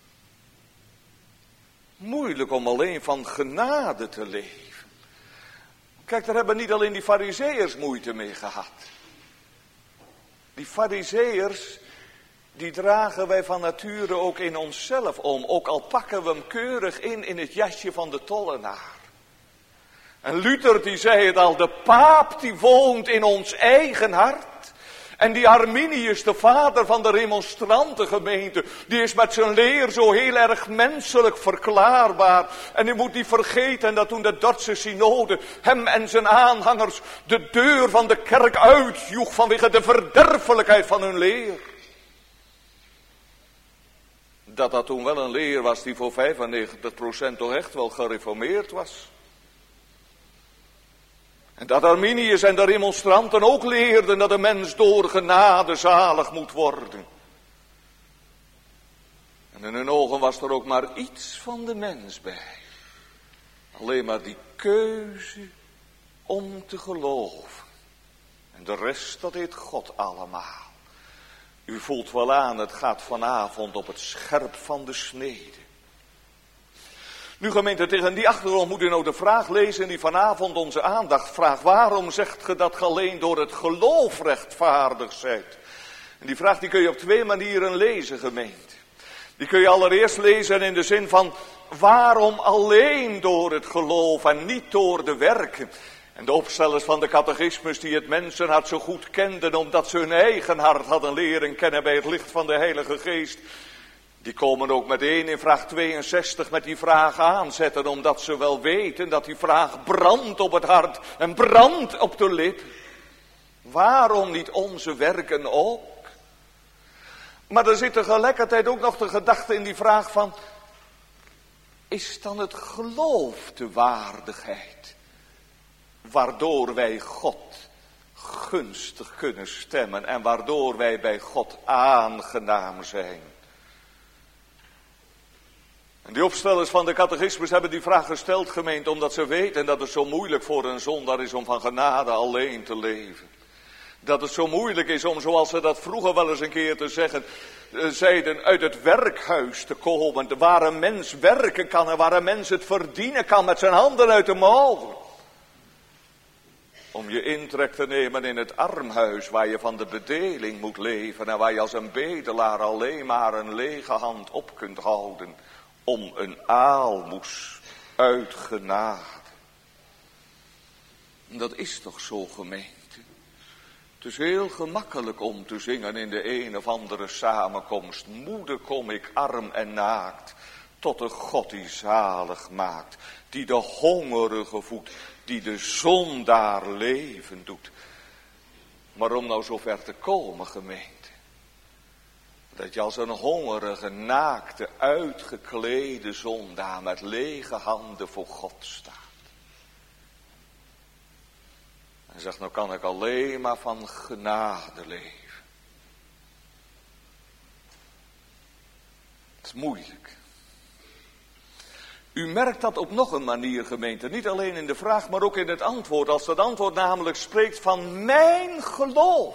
Moeilijk om alleen van genade te leven. Kijk, daar hebben niet alleen die farizeeërs moeite mee gehad. Die farizeeërs, die dragen wij van nature ook in onszelf om. Ook al pakken we hem keurig in in het jasje van de tollenaar. En Luther die zei het al, de paap die woont in ons eigen hart. En die Arminius, de vader van de remonstrantengemeente, die is met zijn leer zo heel erg menselijk verklaarbaar. En u moet niet vergeten dat toen de Dordtse synode hem en zijn aanhangers de deur van de kerk uitjoeg vanwege de verderfelijkheid van hun leer. Dat dat toen wel een leer was die voor vijfennegentig procent toch echt wel gereformeerd was. En dat Arminius en de remonstranten ook leerden dat de mens door genade zalig moet worden. En in hun ogen was er ook maar iets van de mens bij. Alleen maar die keuze om te geloven. En de rest, dat deed God allemaal. U voelt wel aan, het gaat vanavond op het scherp van de snede. Nu gemeente, tegen die achtergrond moet u nou de vraag lezen die vanavond onze aandacht vraagt. Waarom zegt ge dat ge alleen door het geloof rechtvaardig zijt? En die vraag die kun je op twee manieren lezen, gemeente. Die kun je allereerst lezen in de zin van, waarom alleen door het geloof en niet door de werken? En de opstellers van de catechismus die het mensenhart zo goed kenden, omdat ze hun eigen hart hadden leren kennen bij het licht van de Heilige Geest, die komen ook meteen in vraag tweeënzestig met die vraag aanzetten, omdat ze wel weten dat die vraag brandt op het hart en brandt op de lip. Waarom niet onze werken ook? Maar er zit tegelijkertijd ook nog de gedachte in die vraag van, is dan het geloof de waardigheid waardoor wij God gunstig kunnen stemmen en waardoor wij bij God aangenaam zijn? En die opstellers van de catechismus hebben die vraag gesteld, gemeente, omdat ze weten dat het zo moeilijk voor een zondaar is om van genade alleen te leven. Dat het zo moeilijk is om, zoals ze dat vroeger wel eens een keer te zeggen, zeiden, uit het werkhuis te komen, waar een mens werken kan en waar een mens het verdienen kan met zijn handen uit de mouwen. Om je intrek te nemen in het armhuis waar je van de bedeling moet leven en waar je als een bedelaar alleen maar een lege hand op kunt houden om een aalmoes uit genade. Dat is toch zo, gemeente? Het is heel gemakkelijk om te zingen in de een of andere samenkomst. Moede kom ik arm en naakt, tot de God die zalig maakt, die de hongerige voedt, die de zondaar leven doet. Maar om nou zo ver te komen, gemeente, dat je als een hongerige, naakte, uitgeklede zondaar met lege handen voor God staat. En zegt, nou kan ik alleen maar van genade leven. Het is moeilijk. U merkt dat op nog een manier, gemeente. Niet alleen in de vraag, maar ook in het antwoord. Als dat antwoord namelijk spreekt van mijn geloof.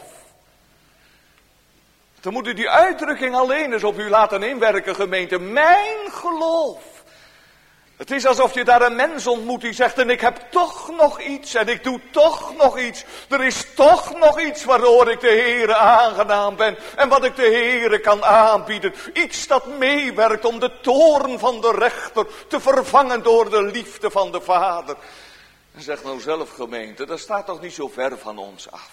Dan moet u die uitdrukking alleen eens op u laten inwerken, gemeente. Mijn geloof. Het is alsof je daar een mens ontmoet die zegt, en ik heb toch nog iets, en ik doe toch nog iets. Er is toch nog iets waardoor ik de Heere aangenaam ben, en wat ik de Heere kan aanbieden. Iets dat meewerkt om de toorn van de rechter te vervangen door de liefde van de Vader. En zeg nou zelf, gemeente, dat staat toch niet zo ver van ons af.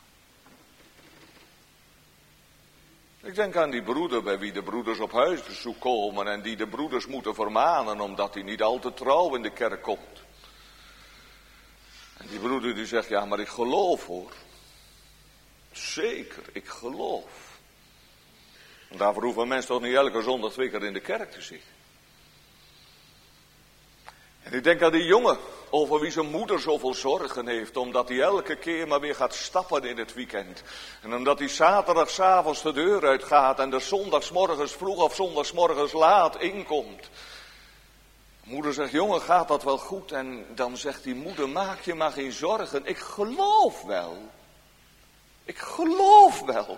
Ik denk aan die broeder bij wie de broeders op huisbezoek komen en die de broeders moeten vermanen omdat hij niet al te trouw in de kerk komt. En die broeder die zegt, ja maar ik geloof hoor. Zeker, ik geloof. En daarvoor hoeven mensen toch niet elke zondag twee keer in de kerk te zitten. En ik denk aan die jongen over wie zijn moeder zoveel zorgen heeft, omdat hij elke keer maar weer gaat stappen in het weekend. En omdat hij zaterdagavond de deur uitgaat en er zondagsmorgens vroeg of zondagsmorgens laat inkomt. Moeder zegt, jongen, gaat dat wel goed? En dan zegt die moeder, maak je maar geen zorgen, ik geloof wel. Ik geloof wel.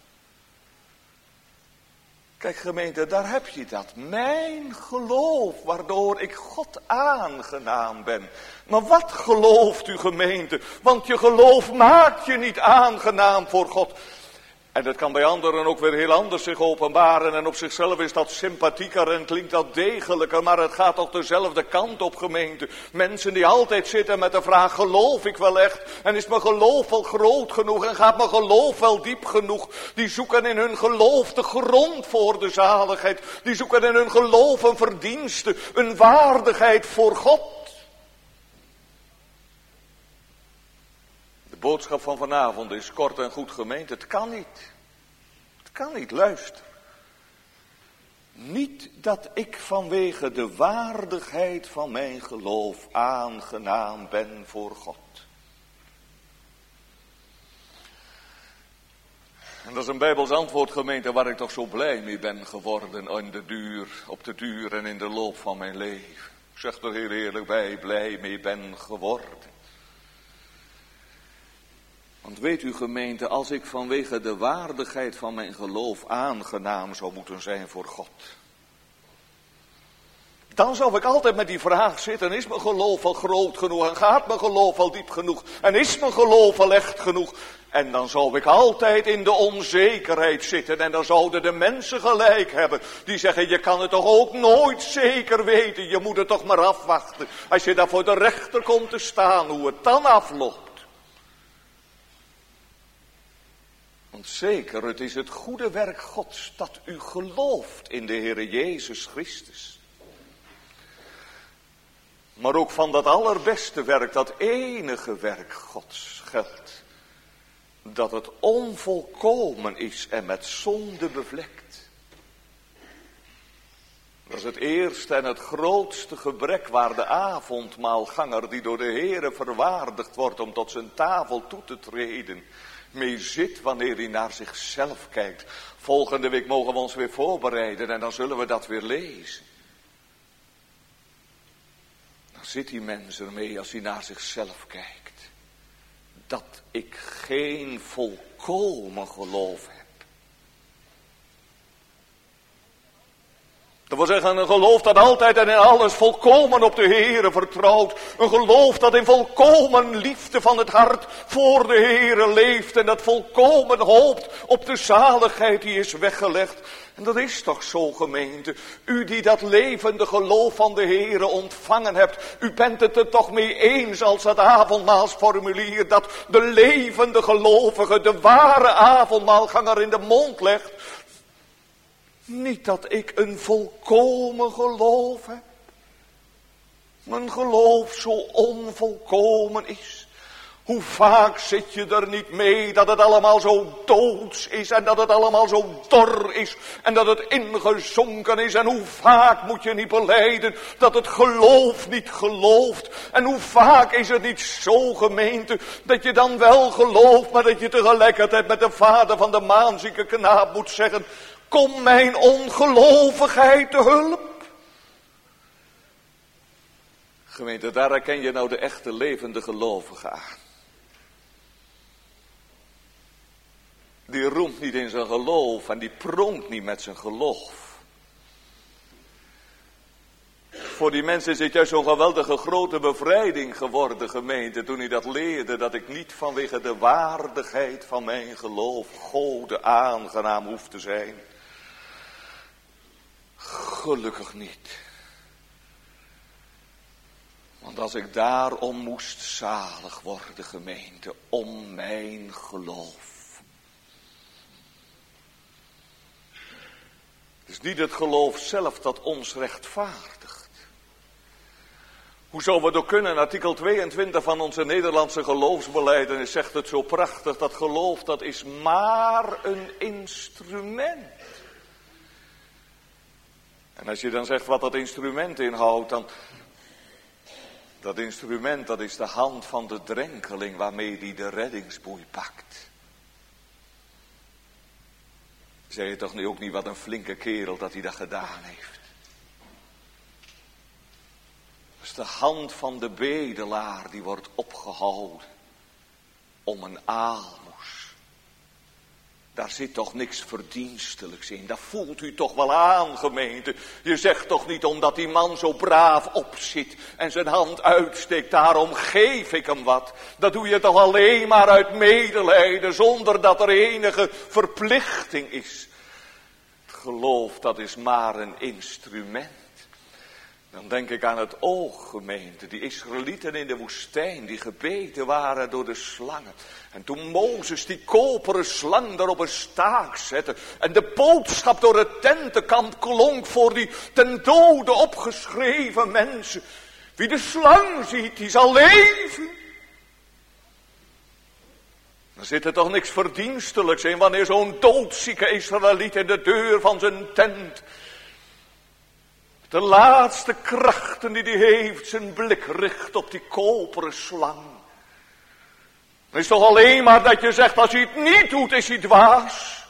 Kijk gemeente, daar heb je dat. Mijn geloof, waardoor ik God aangenaam ben. Maar wat gelooft u gemeente? Want je geloof maakt je niet aangenaam voor God. En dat kan bij anderen ook weer heel anders zich openbaren. En op zichzelf is dat sympathieker en klinkt dat degelijker. Maar het gaat toch dezelfde kant op, gemeente. Mensen die altijd zitten met de vraag, geloof ik wel echt? En is mijn geloof wel groot genoeg? En gaat mijn geloof wel diep genoeg? Die zoeken in hun geloof de grond voor de zaligheid. Die zoeken in hun geloof een verdienste, een waardigheid voor God. De boodschap van vanavond is kort en goed, gemeente. Het kan niet. Het kan niet, luister. Niet dat ik vanwege de waardigheid van mijn geloof aangenaam ben voor God. En dat is een Bijbels antwoord, gemeente, waar ik toch zo blij mee ben geworden in de duur, op de duur en in de loop van mijn leven. Ik zeg er heel eerlijk bij, blij mee ben geworden. Want weet u gemeente, als ik vanwege de waardigheid van mijn geloof aangenaam zou moeten zijn voor God. Dan zou ik altijd met die vraag zitten, is mijn geloof al groot genoeg en gaat mijn geloof al diep genoeg en is mijn geloof al echt genoeg. En dan zou ik altijd in de onzekerheid zitten en dan zouden de mensen gelijk hebben. Die zeggen, je kan het toch ook nooit zeker weten, je moet het toch maar afwachten. Als je daar voor de rechter komt te staan, hoe het dan afloopt. Want zeker, het is het goede werk Gods dat u gelooft in de Heere Jezus Christus. Maar ook van dat allerbeste werk, dat enige werk Gods geldt. Dat het onvolkomen is en met zonde bevlekt. Dat is het eerste en het grootste gebrek waar de avondmaalganger die door de Heere verwaardigd wordt om tot zijn tafel toe te treden, mee zit wanneer hij naar zichzelf kijkt. Volgende week mogen we ons weer voorbereiden en dan zullen we dat weer lezen. Dan zit die mens ermee als hij naar zichzelf kijkt. Dat ik geen volkomen geloof heb. Dat wil zeggen, een geloof dat altijd en in alles volkomen op de Heere vertrouwt. Een geloof dat in volkomen liefde van het hart voor de Heere leeft. En dat volkomen hoopt op de zaligheid die is weggelegd. En dat is toch zo, gemeente. U die dat levende geloof van de Heere ontvangen hebt. U bent het er toch mee eens als dat avondmaalsformulier. Dat de levende gelovige de ware avondmaalganger in de mond legt. Niet dat ik een volkomen geloof heb. Mijn geloof zo onvolkomen is. Hoe vaak zit je er niet mee dat het allemaal zo doods is en dat het allemaal zo dor is en dat het ingezonken is. En hoe vaak moet je niet belijden dat het geloof niet gelooft. En hoe vaak is het niet zo, gemeente, dat je dan wel gelooft, maar dat je tegelijkertijd met de vader van de maanzieke knaap moet zeggen: kom mijn ongelovigheid te hulp. Gemeente, daar herken je nou de echte levende gelovige aan. Die roemt niet in zijn geloof en die pronkt niet met zijn geloof. Voor die mensen is het juist zo'n geweldige grote bevrijding geworden, gemeente, toen hij dat leerde, dat ik niet vanwege de waardigheid van mijn geloof Gode aangenaam hoef te zijn. Gelukkig niet. Want als ik daarom moest zalig worden, gemeente, om mijn geloof. Het is niet het geloof zelf dat ons rechtvaardigt. Hoe zouden we dat kunnen? Artikel tweeëntwintig van onze Nederlandse geloofsbelijdenis zegt het zo prachtig. Dat geloof, dat is maar een instrument. En als je dan zegt wat dat instrument inhoudt, dan... Dat instrument, dat is de hand van de drenkeling waarmee hij de reddingsboei pakt. Zeg je toch nu ook niet wat een flinke kerel dat hij dat gedaan heeft? Dat is de hand van de bedelaar die wordt opgehouden om een aalmoes. Daar zit toch niks verdienstelijks in. Dat voelt u toch wel aan, gemeente. Je zegt toch niet omdat die man zo braaf opzit en zijn hand uitsteekt, daarom geef ik hem wat. Dat doe je toch alleen maar uit medelijden, zonder dat er enige verplichting is. Het geloof, dat is maar een instrument. Dan denk ik aan het oog, gemeente. Die Israëlieten in de woestijn, die gebeten waren door de slangen. En toen Mozes die koperen slang daar op een staak zette. En de boodschap door het tentenkamp klonk voor die ten dode opgeschreven mensen. Wie de slang ziet, die zal leven. Dan zit er toch niks verdienstelijks in wanneer zo'n doodzieke Israëliet in de deur van zijn tent... de laatste krachten die hij heeft, zijn blik richt op die koperen slang. Het is toch alleen maar dat je zegt, als hij het niet doet, is hij dwaas.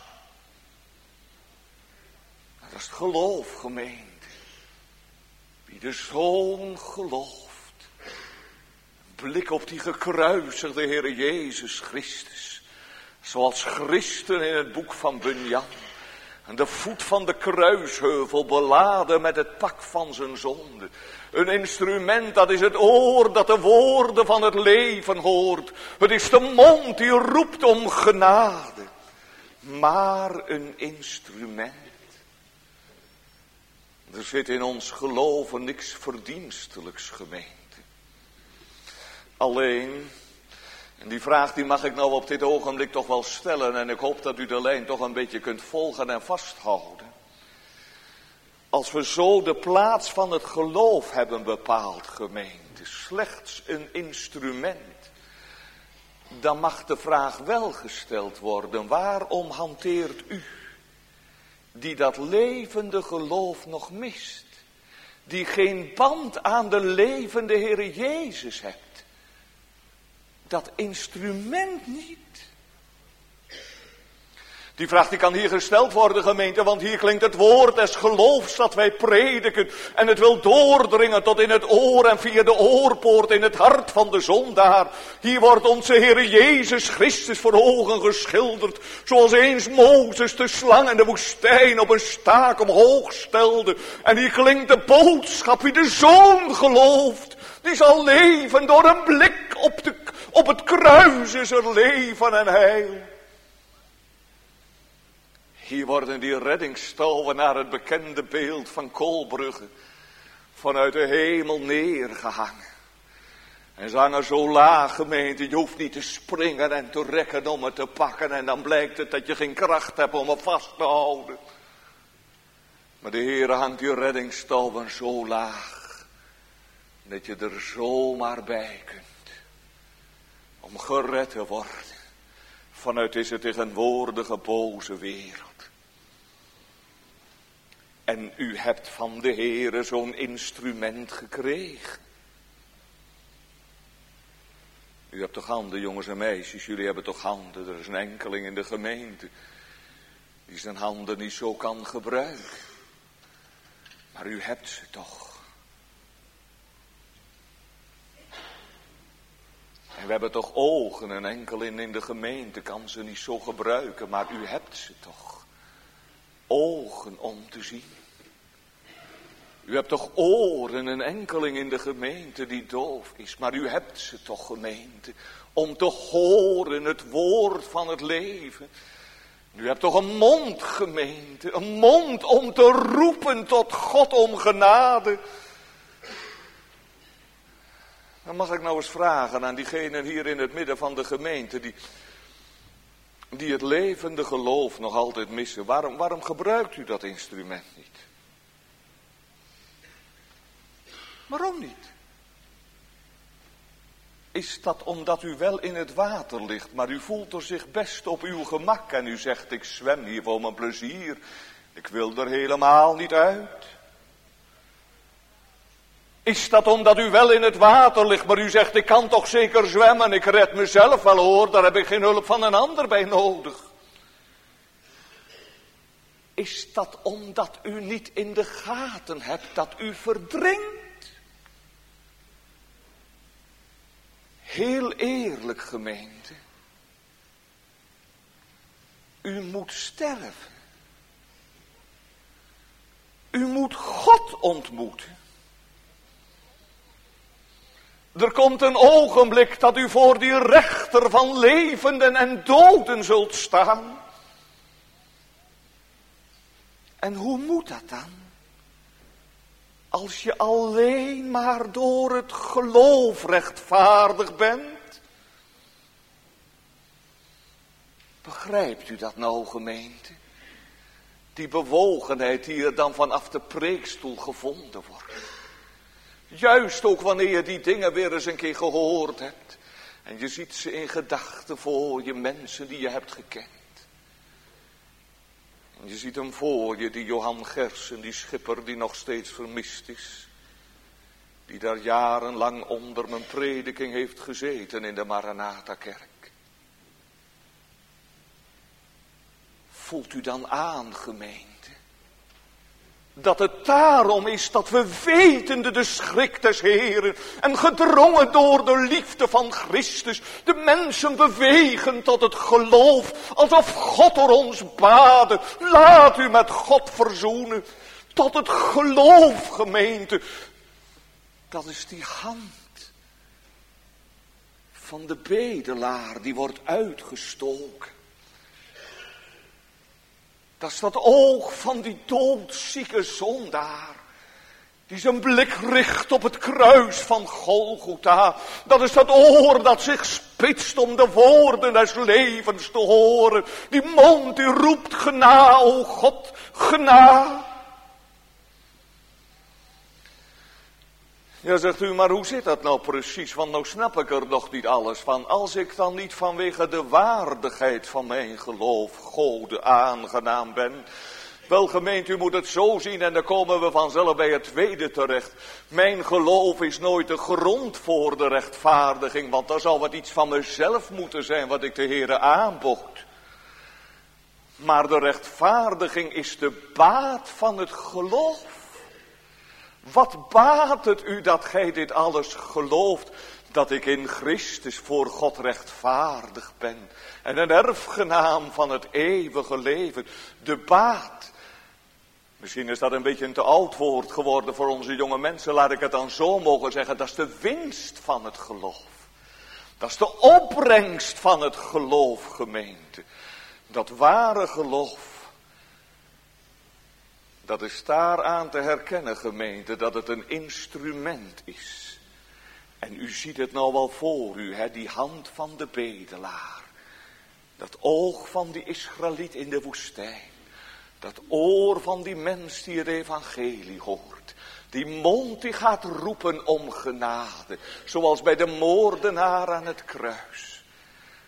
Dat is het geloof, gemeente. Wie de Zoon gelooft. Blik op die gekruisigde Heer Jezus Christus. Zoals Christen in het boek van Bunyan. En de voet van de kruisheuvel beladen met het pak van zijn zonde. Een instrument, dat is het oor dat de woorden van het leven hoort. Het is de mond die roept om genade. Maar een instrument. Er zit in ons geloven niks verdienstelijks, gemeente. Alleen... En die vraag die mag ik nou op dit ogenblik toch wel stellen. En ik hoop dat u de lijn toch een beetje kunt volgen en vasthouden. Als we zo de plaats van het geloof hebben bepaald, gemeente. Slechts een instrument. Dan mag de vraag wel gesteld worden. Waarom hanteert u, die dat levende geloof nog mist. Die geen band aan de levende Heere Jezus hebt. Dat instrument niet. Die vraag die kan hier gesteld worden, gemeente, want hier klinkt het woord des geloofs dat wij prediken. En het wil doordringen tot in het oor en via de oorpoort in het hart van de zondaar. Hier wordt onze Heere Jezus Christus voor ogen geschilderd. Zoals eens Mozes de slang in de woestijn op een staak omhoog stelde. En hier klinkt de boodschap, wie de Zoon gelooft. Die zal leven door een blik op, de, op het kruis is er leven en heil. Hier worden die reddingstouwen naar het bekende beeld van Kolbrugge vanuit de hemel neergehangen. En ze hangen zo laag, gemeente, je hoeft niet te springen en te rekken om het te pakken. En dan blijkt het dat je geen kracht hebt om het vast te houden. Maar de Heer hangt die reddingstouwen zo laag dat je er zomaar bij kunt. om gered te worden vanuit deze tegenwoordige boze wereld. En u hebt van de Heere zo'n instrument gekregen. U hebt toch handen, jongens en meisjes, jullie hebben toch handen. Er is een enkeling in de gemeente die zijn handen niet zo kan gebruiken. Maar u hebt ze toch. En we hebben toch ogen, een enkeling in de gemeente kan ze niet zo gebruiken, maar u hebt ze toch. Ogen om te zien. U hebt toch oren, een enkeling in de gemeente die doof is. Maar u hebt ze toch, gemeente, om te horen het woord van het leven. U hebt toch een mond, gemeente, een mond om te roepen tot God om genade. Dan mag ik nou eens vragen aan diegenen hier in het midden van de gemeente die, die het levende geloof nog altijd missen. Waarom, waarom gebruikt u dat instrument niet? Waarom niet? Is dat omdat u wel in het water ligt, maar u voelt er zich best op uw gemak en u zegt, ik zwem hier voor mijn plezier, ik wil er helemaal niet uit? Is dat omdat u wel in het water ligt, maar u zegt, ik kan toch zeker zwemmen, ik red mezelf wel hoor, daar heb ik geen hulp van een ander bij nodig? Is dat omdat u niet in de gaten hebt dat u verdrinkt? Heel eerlijk, gemeente. U moet sterven. U moet God ontmoeten. Er komt een ogenblik dat u voor die rechter van levenden en doden zult staan. En hoe moet dat dan? Als je alleen maar door het geloof rechtvaardig bent. Begrijpt u dat nou, gemeente? Die bewogenheid die er dan vanaf de preekstoel gevonden wordt. Juist ook wanneer je die dingen weer eens een keer gehoord hebt. En je ziet ze in gedachten voor je, mensen die je hebt gekend. En je ziet hem voor je, die Johan Gersen, die schipper die nog steeds vermist is. Die daar jarenlang onder mijn prediking heeft gezeten in de Maranatha-kerk. Voelt u dan aan, gemeente, dat het daarom is dat we wetende de schrik des Heren en gedrongen door de liefde van Christus de mensen bewegen tot het geloof, alsof God door ons bade, laat u met God verzoenen, tot het geloof, gemeente. Dat is die hand van de bedelaar die wordt uitgestoken. Dat is dat oog van die doodzieke zondaar, die zijn blik richt op het kruis van Golgotha. Dat is dat oor dat zich spitst om de woorden des levens te horen. Die mond die roept gena, o God, gena. Ja, zegt u, maar hoe zit dat nou precies? Want nou snap ik er nog niet alles van. Als ik dan niet vanwege de waardigheid van mijn geloof Gode aangenaam ben. Wel, gemeente, u moet het zo zien en dan komen we vanzelf bij het tweede terecht. Mijn geloof is nooit de grond voor de rechtvaardiging, want dan zou het iets van mezelf moeten zijn wat ik de Heere aanbood. Maar de rechtvaardiging is de baat van het geloof. Wat baat het u dat gij dit alles gelooft, dat ik in Christus voor God rechtvaardig ben en een erfgenaam van het eeuwige leven, de baat. Misschien is dat een beetje een te oud woord geworden voor onze jonge mensen, laat ik het dan zo mogen zeggen, dat is de winst van het geloof. Dat is de opbrengst van het geloof, gemeente. Dat ware geloof. Dat is daaraan te herkennen, gemeente, dat het een instrument is. En u ziet het nou wel voor u, hè, die hand van de bedelaar. Dat oog van die Israëliet in de woestijn. Dat oor van die mens die het evangelie hoort. Die mond die gaat roepen om genade. Zoals bij de moordenaar aan het kruis.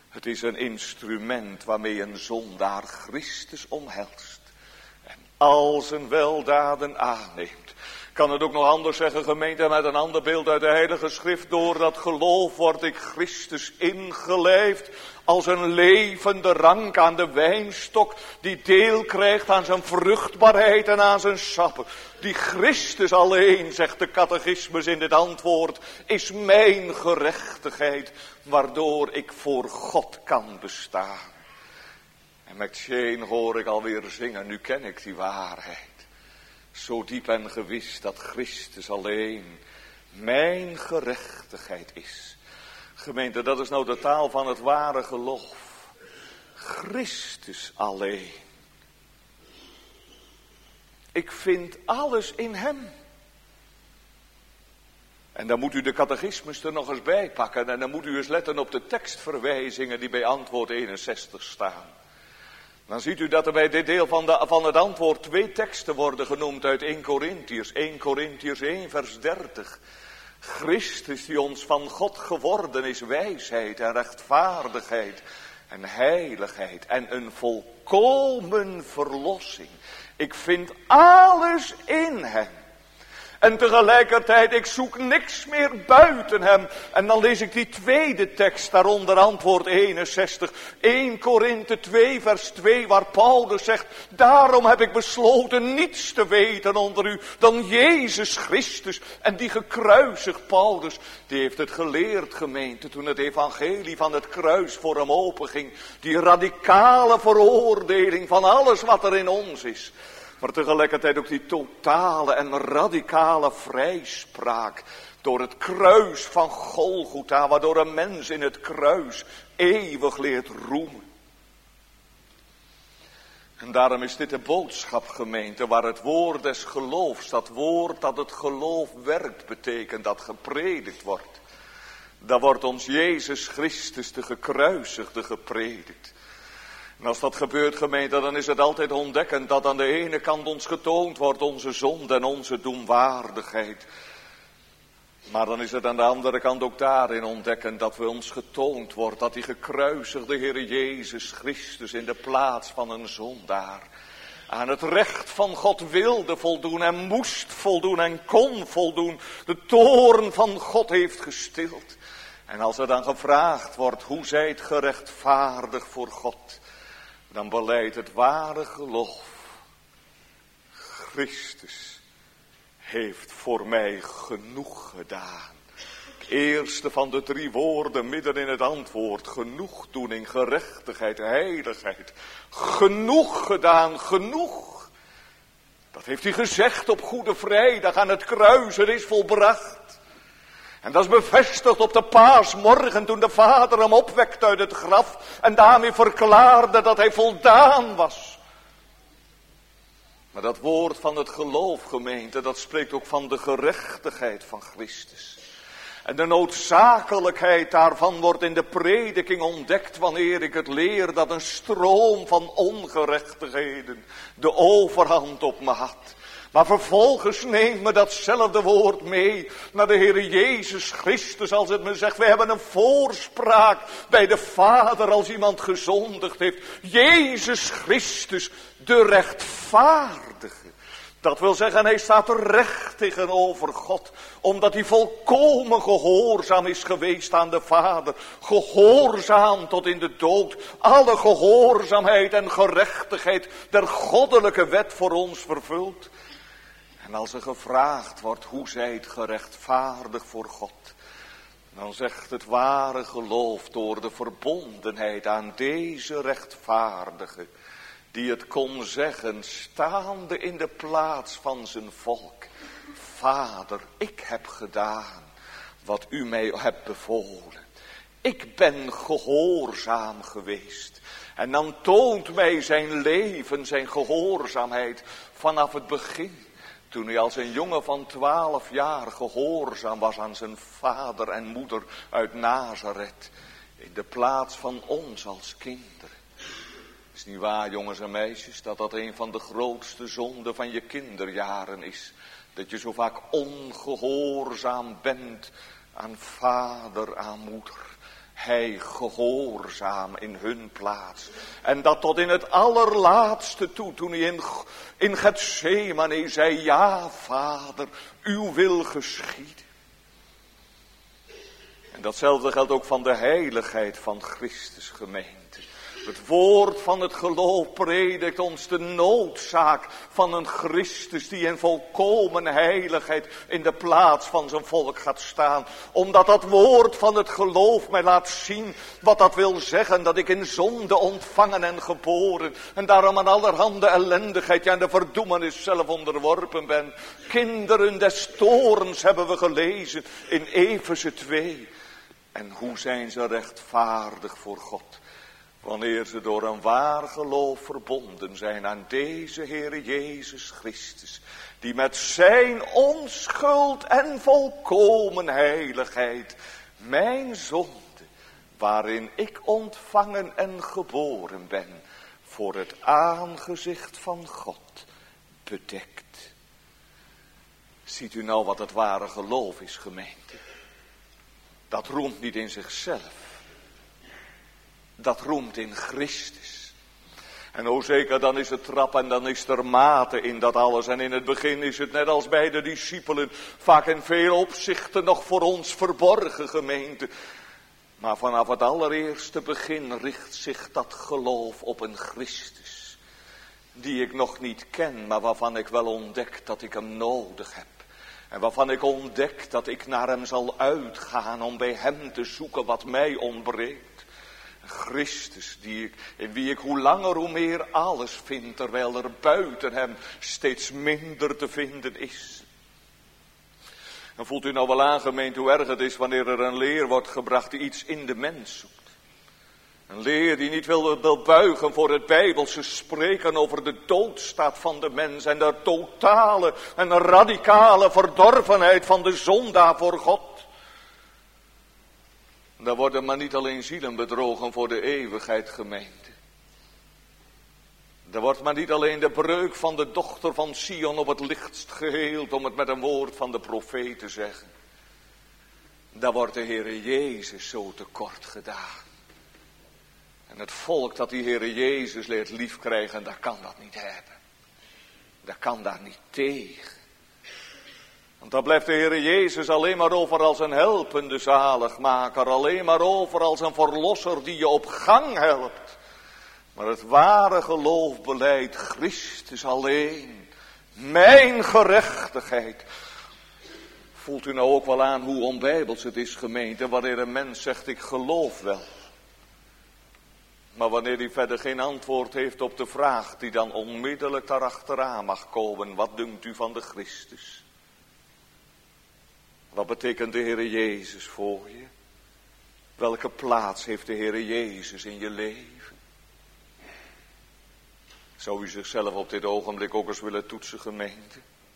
Het is een instrument waarmee een zondaar Christus omhelst en al zijn weldaden aanneemt. Kan het ook nog anders zeggen, gemeente, met een ander beeld uit de Heilige Schrift. Door dat geloof word ik Christus ingelijfd als een levende rank aan de wijnstok, die deel krijgt aan zijn vruchtbaarheid en aan zijn sappen. Die Christus alleen, zegt de catechismus in dit antwoord, is mijn gerechtigheid, waardoor ik voor God kan bestaan. En met Shane hoor ik alweer zingen, nu ken ik die waarheid. Zo diep en gewis dat Christus alleen mijn gerechtigheid is. Gemeente, dat is nou de taal van het ware geloof. Christus alleen. Ik vind alles in hem. En dan moet u de catechismus er nog eens bij pakken. En dan moet u eens letten op de tekstverwijzingen die bij antwoord eenenzestig staan. Dan ziet u dat er bij dit deel van, de, van het antwoord twee teksten worden genoemd uit Eerste Korintiërs. Eerste Korintiërs één vers dertig. Christus die ons van God geworden is wijsheid en rechtvaardigheid en heiligheid en een volkomen verlossing. Ik vind alles in hem. En tegelijkertijd, ik zoek niks meer buiten hem. En dan lees ik die tweede tekst, daaronder antwoord eenenzestig. Eerste Korinthe twee vers twee, waar Paulus zegt, daarom heb ik besloten niets te weten onder u dan Jezus Christus. En die gekruisigd Paulus, die heeft het geleerd, gemeente, toen het evangelie van het kruis voor hem openging. Die radicale veroordeling van alles wat er in ons is. Maar tegelijkertijd ook die totale en radicale vrijspraak door het kruis van Golgotha, waardoor een mens in het kruis eeuwig leert roemen. En daarom is dit de boodschap, gemeente, waar het woord des geloofs, dat woord dat het geloof werkt, betekent, dat gepredikt wordt. Daar wordt ons Jezus Christus de gekruisigde gepredikt. En als dat gebeurt, gemeente, dan is het altijd ontdekkend dat aan de ene kant ons getoond wordt onze zonde en onze doemwaardigheid. Maar dan is het aan de andere kant ook daarin ontdekkend dat we ons getoond wordt dat die gekruisigde Heer Jezus Christus in de plaats van een zondaar aan het recht van God wilde voldoen en moest voldoen en kon voldoen. De toorn van God heeft gestild. En als er dan gevraagd wordt, hoe zijt gerechtvaardig voor God? Dan beleidt het ware geloof. Christus heeft voor mij genoeg gedaan. Het eerste van de drie woorden midden in het antwoord. Genoegdoening, gerechtigheid, heiligheid. Genoeg gedaan, genoeg. Dat heeft hij gezegd op Goede Vrijdag aan het kruis. Het is volbracht. En dat is bevestigd op de paasmorgen toen de Vader hem opwekte uit het graf en daarmee verklaarde dat hij voldaan was. Maar dat woord van het geloof, gemeente, dat spreekt ook van de gerechtigheid van Christus. En de noodzakelijkheid daarvan wordt in de prediking ontdekt wanneer ik het leer dat een stroom van ongerechtigheden de overhand op me had. Maar vervolgens neemt me datzelfde woord mee naar de Heer Jezus Christus als het me zegt, wij hebben een voorspraak bij de Vader als iemand gezondigd heeft. Jezus Christus, de rechtvaardige. Dat wil zeggen, hij staat recht tegenover God, omdat hij volkomen gehoorzaam is geweest aan de Vader. Gehoorzaam tot in de dood. Alle gehoorzaamheid en gerechtigheid der goddelijke wet voor ons vervult. En als er gevraagd wordt, hoe zijt gerechtvaardig voor God? Dan zegt het ware geloof door de verbondenheid aan deze rechtvaardige, die het kon zeggen, staande in de plaats van zijn volk. Vader, ik heb gedaan wat u mij hebt bevolen. Ik ben gehoorzaam geweest. En dan toont mij zijn leven, zijn gehoorzaamheid vanaf het begin. Toen hij als een jongen van twaalf jaar gehoorzaam was aan zijn vader en moeder uit Nazareth. In de plaats van ons als kinderen. Is niet waar, jongens en meisjes, dat dat een van de grootste zonden van je kinderjaren is. Dat je zo vaak ongehoorzaam bent aan vader, aan moeder. hij gehoorzaam in hun plaats. En dat tot in het allerlaatste toe, toen hij in, in Getsemane zei, ja Vader, uw wil geschieden. En datzelfde geldt ook van de heiligheid van Christus, gemeente. Het woord van het geloof predikt ons de noodzaak van een Christus die in volkomen heiligheid in de plaats van zijn volk gaat staan. Omdat dat woord van het geloof mij laat zien wat dat wil zeggen. Dat ik in zonde ontvangen en geboren en daarom aan allerhande ellendigheid en de verdoemenis zelf onderworpen ben. Kinderen des toorns hebben we gelezen in Efeze twee. En hoe zijn ze rechtvaardig voor God? Wanneer ze door een waar geloof verbonden zijn aan deze Heere Jezus Christus. Die met zijn onschuld en volkomen heiligheid mijn zonde, waarin ik ontvangen en geboren ben, voor het aangezicht van God bedekt. Ziet u nou wat het ware geloof is, gemeente? Dat roemt niet in zichzelf. Dat roemt in Christus. En o zeker, dan is het trap en dan is er mate in dat alles. En in het begin is het net als bij de discipelen, vaak in veel opzichten nog voor ons verborgen, gemeente. Maar vanaf het allereerste begin richt zich dat geloof op een Christus. Die ik nog niet ken, maar waarvan ik wel ontdek dat ik hem nodig heb. En waarvan ik ontdek dat ik naar hem zal uitgaan om bij hem te zoeken wat mij ontbreekt. Christus, die ik, in wie ik hoe langer hoe meer alles vind, terwijl er buiten hem steeds minder te vinden is. En voelt u nou wel aan, gemeente, hoe erg het is wanneer er een leer wordt gebracht die iets in de mens zoekt. Een leer die niet wil, wil buigen voor het Bijbelse spreken over de doodstaat van de mens en de totale en radicale verdorvenheid van de zondaar voor God. Daar worden maar niet alleen zielen bedrogen voor de eeuwigheid, gemeente. Er wordt maar niet alleen de breuk van de dochter van Sion op het lichtst geheeld, om het met een woord van de profeet te zeggen. Daar wordt de Heere Jezus zo tekort gedaan. En het volk dat die Heere Jezus leert liefkrijgen, dat kan dat niet hebben. Dat kan daar niet tegen. Want dan blijft de Heere Jezus alleen maar over als een helpende zaligmaker. Alleen maar over als een verlosser die je op gang helpt. Maar het ware geloof beleidt Christus alleen. Mijn gerechtigheid. Voelt u nou ook wel aan hoe onbijbels het is, gemeente, wanneer een mens zegt ik geloof wel. Maar wanneer hij verder geen antwoord heeft op de vraag die dan onmiddellijk daarachteraan mag komen. Wat dunkt u van de Christus? Wat betekent de Heere Jezus voor je? Welke plaats heeft de Heere Jezus in je leven? Zou u zichzelf op dit ogenblik ook eens willen toetsen, gemeente?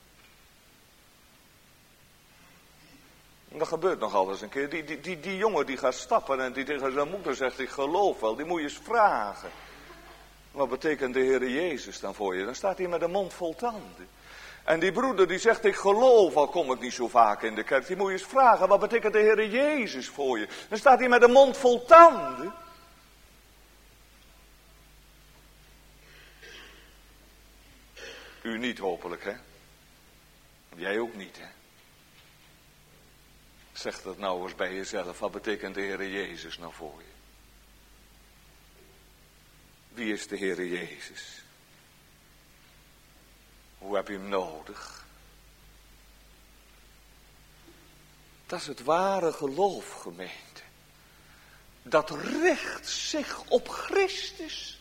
En dat gebeurt nogal eens een keer. Die, die, die, die jongen die gaat stappen en die tegen zijn moeder zegt ik geloof wel. Die moet je eens vragen. Wat betekent de Heere Jezus dan voor je? Dan staat hij met een mond vol tanden. En die broeder die zegt ik geloof, al kom ik niet zo vaak in de kerk. Die moet je eens vragen, wat betekent de Heere Jezus voor je? Dan staat hij met een mond vol tanden. U niet hopelijk, hè? Jij ook niet, hè? Zeg dat nou eens bij jezelf, wat betekent de Heere Jezus nou voor je? Wie is de Heere Jezus? Hoe heb je hem nodig? Dat is het ware geloof, gemeente. Dat richt zich op Christus.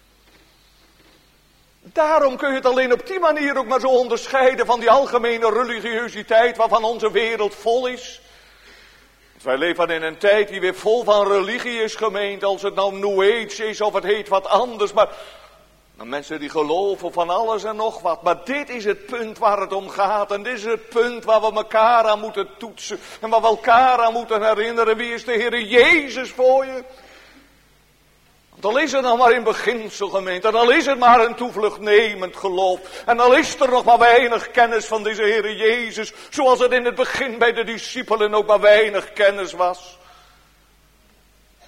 Daarom kun je het alleen op die manier ook maar zo onderscheiden van die algemene religiositeit waarvan onze wereld vol is. Wij leven in een tijd die weer vol van religie is, gemeente, als het nou New Age is of het heet wat anders, maar, maar mensen die geloven van alles en nog wat. Maar dit is het punt waar het om gaat en dit is het punt waar we elkaar aan moeten toetsen en waar we elkaar aan moeten herinneren. Wie is de Heere Jezus voor je? Want al is het nog maar in beginsel, gemeente, en al is het maar een toevluchtnemend geloof, en al is er nog maar weinig kennis van deze Heere Jezus, zoals het in het begin bij de discipelen ook maar weinig kennis was.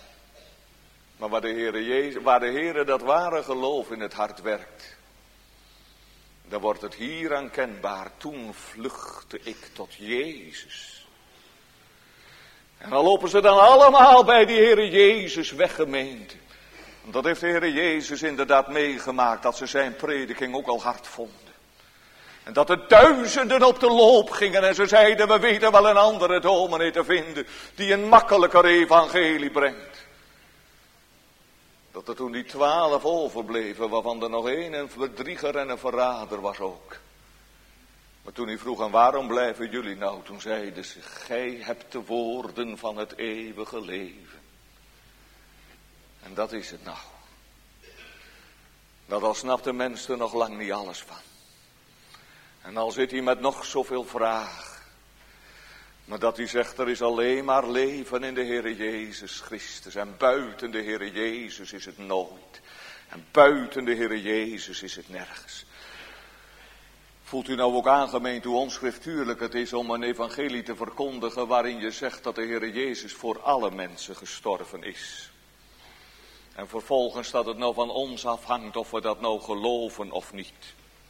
Maar waar de Heere, Jezus, waar de Heere dat ware geloof in het hart werkt, dan wordt het hier aankenbaar. Toen vluchtte ik tot Jezus. En dan lopen ze dan allemaal bij die Heere Jezus weg, gemeente. Dat heeft de Heere Jezus inderdaad meegemaakt, dat ze zijn prediking ook al hard vonden. En dat er duizenden op de loop gingen en ze zeiden, we weten wel een andere dominee te vinden die een makkelijker evangelie brengt. Dat er toen die twaalf overbleven, waarvan er nog één een bedrieger en een verrader was ook. Maar toen hij vroeg, en waarom blijven jullie nou? Toen zeiden ze, gij hebt de woorden van het eeuwige leven. En dat is het nou. Dat al snapt de mens er nog lang niet alles van. En al zit hij met nog zoveel vragen. Maar dat hij zegt, er is alleen maar leven in de Heere Jezus Christus. En buiten de Heere Jezus is het nooit. En buiten de Heere Jezus is het nergens. Voelt u nou ook aangemeend hoe onschriftuurlijk het is om een evangelie te verkondigen waarin je zegt dat de Heere Jezus voor alle mensen gestorven is. En vervolgens dat het nou van ons afhangt of we dat nou geloven of niet.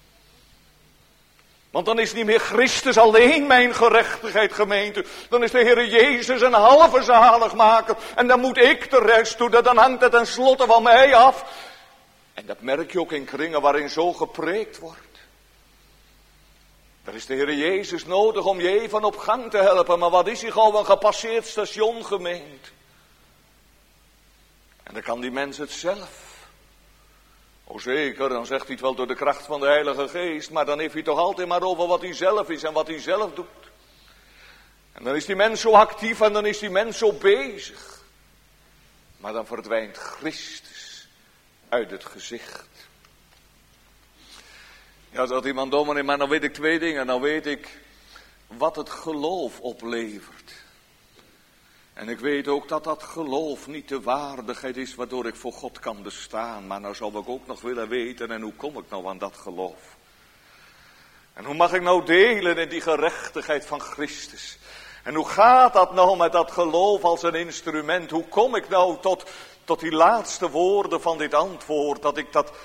Want dan is niet meer Christus alleen mijn gerechtigheid, gemeente. Dan is de Heere Jezus een halve zaligmaker. En dan moet ik de rest doen. Dan hangt het tenslotte van mij af. En dat merk je ook in kringen waarin zo gepreekt wordt. Er is de Heere Jezus nodig om je even op gang te helpen. Maar wat is hij gewoon een gepasseerd station, gemeente? En dan kan die mens het zelf. O zeker, dan zegt hij het wel door de kracht van de Heilige Geest. Maar dan heeft hij toch altijd maar over wat hij zelf is en wat hij zelf doet. En dan is die mens zo actief en dan is die mens zo bezig. Maar dan verdwijnt Christus uit het gezicht. Ja, zegt iemand, dominee, maar dan weet ik twee dingen. Dan weet ik wat het geloof oplevert. En ik weet ook dat dat geloof niet de waardigheid is waardoor ik voor God kan bestaan. Maar nou zou ik ook nog willen weten, en hoe kom ik nou aan dat geloof? En hoe mag ik nou delen in die gerechtigheid van Christus? En hoe gaat dat nou met dat geloof als een instrument? Hoe kom ik nou tot, tot die laatste woorden van dit antwoord? Dat ik dat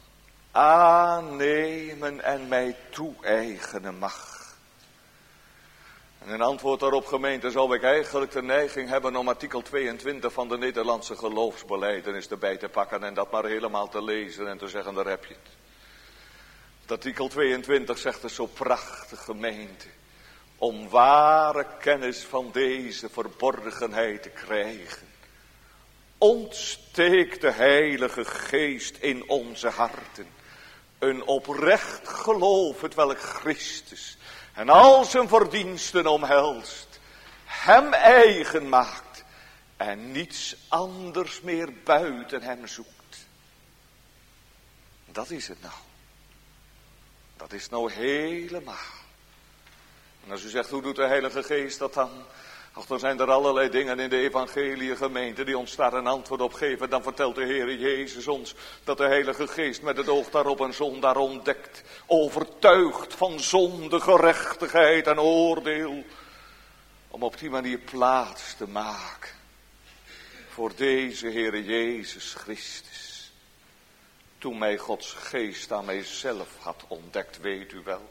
aannemen en mij toe-eigenen mag. En in antwoord daarop, gemeente, zou ik eigenlijk de neiging hebben om artikel tweeëntwintig van de Nederlandse geloofsbelijdenis erbij te pakken en dat maar helemaal te lezen en te zeggen, daar heb je het. Het artikel tweeëntwintig zegt het zo prachtig, gemeente, om ware kennis van deze verborgenheid te krijgen. Ontsteekt de Heilige Geest in onze harten een oprecht geloof, hetwelk Christus en al zijn verdiensten omhelst, hem eigen maakt en niets anders meer buiten hem zoekt. Dat is het nou. Dat is nou helemaal. En als u zegt, hoe doet de Heilige Geest dat dan? Ach, dan zijn er allerlei dingen in de evangelie gemeente die ons daar een antwoord op geven. Dan vertelt de Heere Jezus ons dat de Heilige Geest met het oog daarop een zondaar ontdekt. Overtuigd van zonde, gerechtigheid en oordeel. Om op die manier plaats te maken voor deze Heere Jezus Christus. Toen mij Gods Geest aan mijzelf had ontdekt, weet u wel.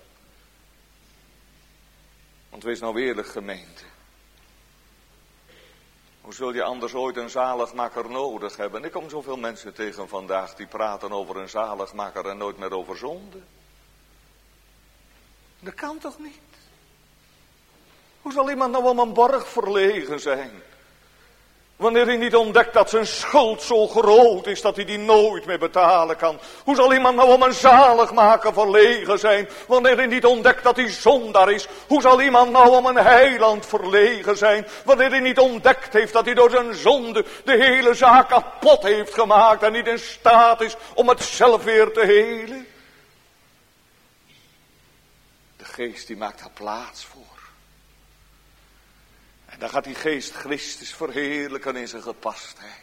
Want wees nou eerlijk, gemeente. Hoe zul je anders ooit een zaligmaker nodig hebben? Ik kom zoveel mensen tegen vandaag die praten over een zaligmaker en nooit meer over zonde. Dat kan toch niet? Hoe zal iemand nou om een borg verlegen zijn? Wanneer hij niet ontdekt dat zijn schuld zo groot is dat hij die nooit meer betalen kan. Hoe zal iemand nou om een zaligmaker verlegen zijn? Wanneer hij niet ontdekt dat hij zondaar is. Hoe zal iemand nou om een heiland verlegen zijn? Wanneer hij niet ontdekt heeft dat hij door zijn zonde de hele zaak kapot heeft gemaakt. En niet in staat is om het zelf weer te helen. De Geest die maakt daar plaats voor. En dan gaat die Geest Christus verheerlijken in zijn gepastheid.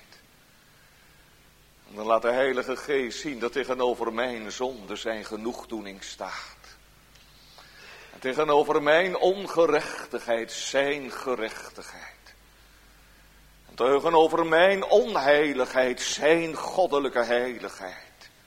En dan laat de Heilige Geest zien dat tegenover mijn zonde zijn genoegdoening staat. En tegenover mijn ongerechtigheid zijn gerechtigheid. En Getuigen over mijn onheiligheid, zijn goddelijke heiligheid.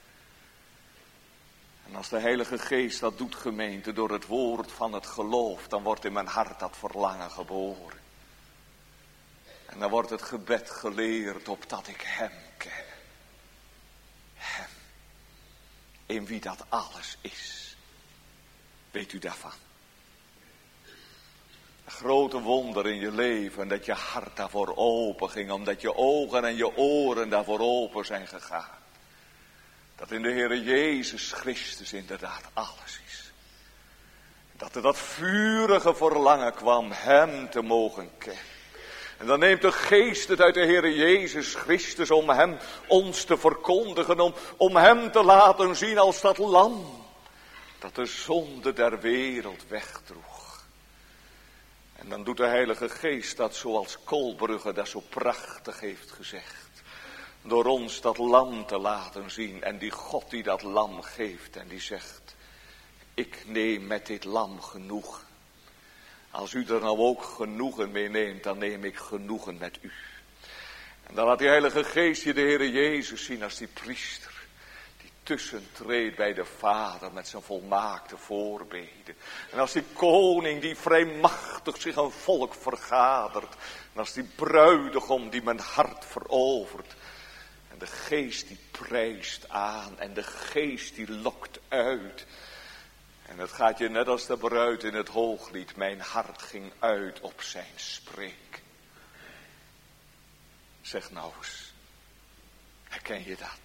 En als de Heilige Geest dat doet, gemeente, door het woord van het geloof, dan wordt in mijn hart dat verlangen geboren. En dan wordt het gebed geleerd opdat ik hem ken. Hem. In wie dat alles is. Weet u daarvan? Een grote wonder in je leven, dat je hart daarvoor open ging, omdat je ogen en je oren daarvoor open zijn gegaan. Dat in de Heere Jezus Christus inderdaad alles is. Dat er dat vurige verlangen kwam hem te mogen kennen. En dan neemt de Geest het uit de Heere Jezus Christus om hem ons te verkondigen, om, om hem te laten zien als dat lam dat de zonde der wereld wegdroeg. En dan doet de Heilige Geest dat zoals Kolbrugge dat zo prachtig heeft gezegd. Door ons dat lam te laten zien. En die God die dat lam geeft en die zegt: ik neem met dit lam genoegen. Als u er nou ook genoegen mee neemt, dan neem ik genoegen met u. En dan laat die Heilige Geest je de Heere Jezus zien als die priester. Die tussentreedt bij de Vader met zijn volmaakte voorbeden. En als die koning die vrijmachtig zich een volk vergadert. En als die bruidegom die mijn hart verovert. En de Geest die prijst aan en de Geest die lokt uit. En het gaat je net als de bruid in het hooglied. Mijn hart ging uit op zijn spreek. Zeg nou eens. Herken je dat?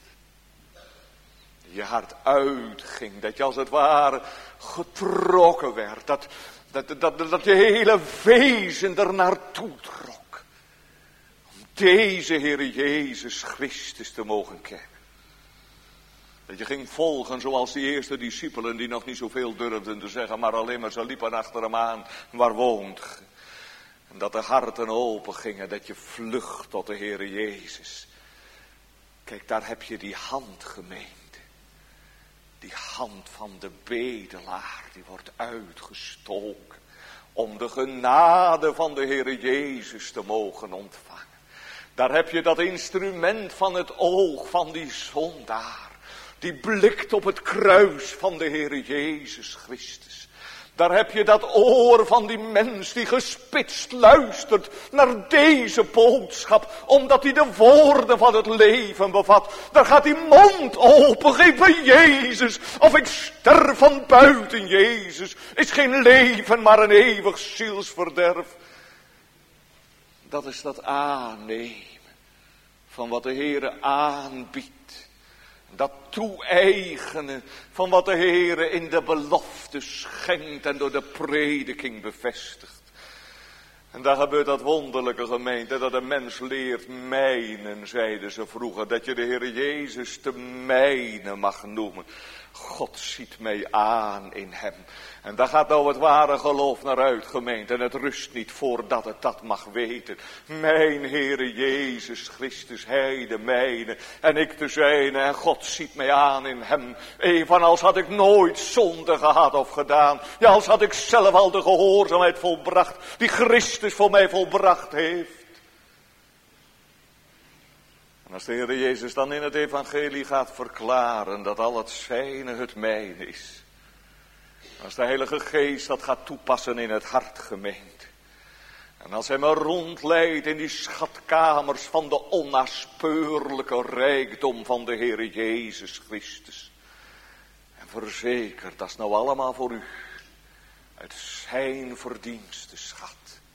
Je hart uitging. Dat je als het ware getrokken werd. Dat, dat, dat, dat je hele wezen er naartoe trok. Om deze Heere Jezus Christus te mogen kennen. Dat je ging volgen zoals die eerste discipelen die nog niet zoveel durfden te zeggen, maar alleen maar ze liepen achter hem aan. Waar woont ge? En dat de harten open gingen, dat je vlucht tot de Heere Jezus. Kijk, daar heb je die hand, gemeente. Die hand van de bedelaar, die wordt uitgestoken. Om de genade van de Heere Jezus te mogen ontvangen. Daar heb je dat instrument van het oog van die zondaar. Die blikt op het kruis van de Heere Jezus Christus. Daar heb je dat oor van die mens die gespitst luistert naar deze boodschap. Omdat hij de woorden van het leven bevat. Daar gaat die mond open, geef me Jezus. Of ik sterf van buiten Jezus. Is geen leven maar een eeuwig zielsverderf. Dat is dat aannemen van wat de Heere aanbiedt. Dat toe-eigenen van wat de Heere in de belofte schenkt en door de prediking bevestigt. En daar gebeurt dat wonderlijke, gemeente, dat een mens leert mijnen, zeiden ze vroeger. Dat je de Heere Jezus te mijnen mag noemen. God ziet mij aan in hem. En daar gaat nou het ware geloof naar uit, gemeente. En het rust niet voordat het dat mag weten. Mijn Heere Jezus Christus, hij de mijne. En ik de zijne. En God ziet mij aan in hem. Evenals had ik nooit zonde gehad of gedaan. Ja, als had ik zelf al de gehoorzaamheid volbracht. Die Christus voor mij volbracht heeft. En als de Heere Jezus dan in het evangelie gaat verklaren dat al het zijne het mijne is. Als de Heilige Geest dat gaat toepassen in het hart, gemeente. En als hij me rondleidt in die schatkamers van de onnaspeurlijke rijkdom van de Heere Jezus Christus. En verzeker, dat is nou allemaal voor u. Uit zijn verdienste schat.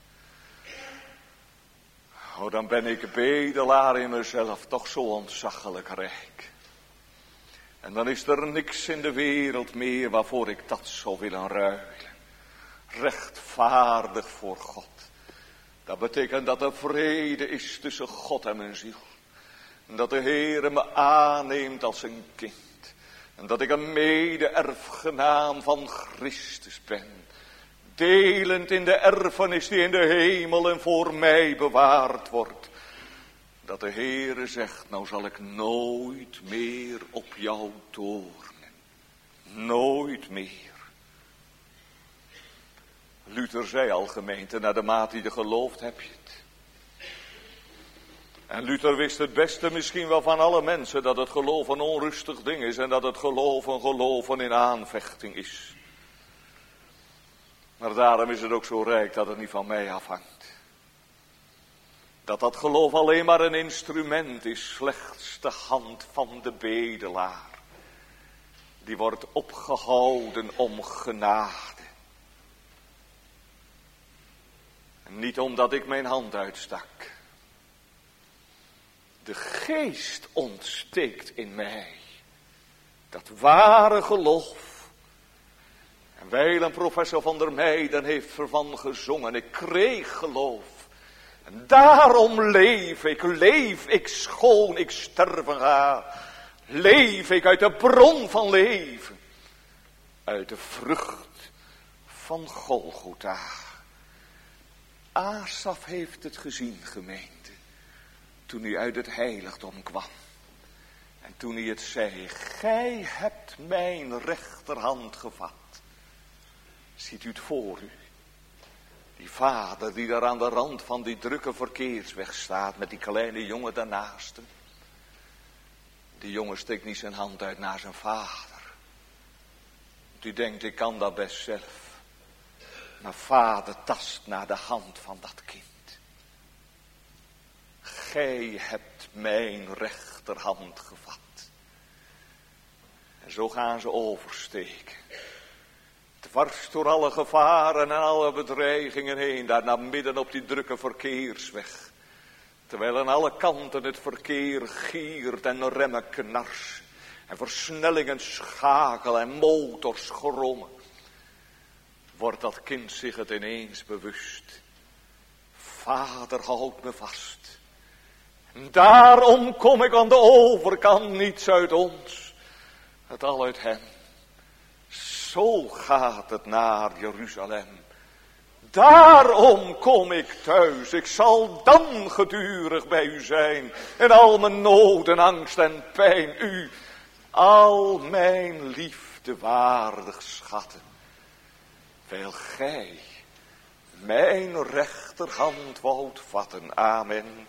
Oh, dan ben ik bedelaar in mezelf toch zo ontzaglijk rijk. En dan is er niks in de wereld meer waarvoor ik dat zou willen ruilen. Rechtvaardig voor God. Dat betekent dat er vrede is tussen God en mijn ziel. En dat de Heere me aanneemt als een kind. En dat ik een mede-erfgenaam van Christus ben. Delend in de erfenis die in de hemelen voor mij bewaard wordt. Dat de Heere zegt, nou zal ik nooit meer op jou toornen. Nooit meer. Luther zei al, gemeente, naar de mate die je gelooft heb je het. En Luther wist het beste misschien wel van alle mensen dat het geloof een onrustig ding is en dat het geloof een geloven in aanvechting is. Maar daarom is het ook zo rijk dat het niet van mij afhangt. Dat dat geloof alleen maar een instrument is, slechts de hand van de bedelaar. Die wordt opgehouden om genade. En niet omdat ik mijn hand uitstak. De geest ontsteekt in mij. Dat ware geloof. En wijlen professor Van der Meijden heeft ervan gezongen. Ik kreeg geloof. En daarom leef ik, leef ik schoon ik sterven ga. Leef ik uit de bron van leven. Uit de vrucht van Golgotha. Asaf heeft het gezien, gemeente. Toen hij uit het heiligdom kwam. En toen hij het zei. Gij hebt mijn rechterhand gevat. Ziet u het voor u? Die vader die daar aan de rand van die drukke verkeersweg staat. Met die kleine jongen daarnaast hem. Die jongen steekt niet zijn hand uit naar zijn vader. Die denkt, ik kan dat best zelf. Maar vader tast naar de hand van dat kind. Gij hebt mijn rechterhand gevat. En zo gaan ze oversteken. Dwars door alle gevaren en alle bedreigingen heen. Daar naar midden op die drukke verkeersweg. Terwijl aan alle kanten het verkeer giert en remmen knarsen. En versnellingen schakelen en motors grommen. Wordt dat kind zich het ineens bewust. Vader, houd me vast. En daarom kom ik aan de overkant, niets uit ons. Het al uit hem. Zo gaat het naar Jeruzalem. Daarom kom ik thuis. Ik zal dan gedurig bij u zijn. En al mijn nood en angst en pijn. U al mijn liefde waardig schatten. Wijl gij mijn rechterhand woudt vatten. Amen.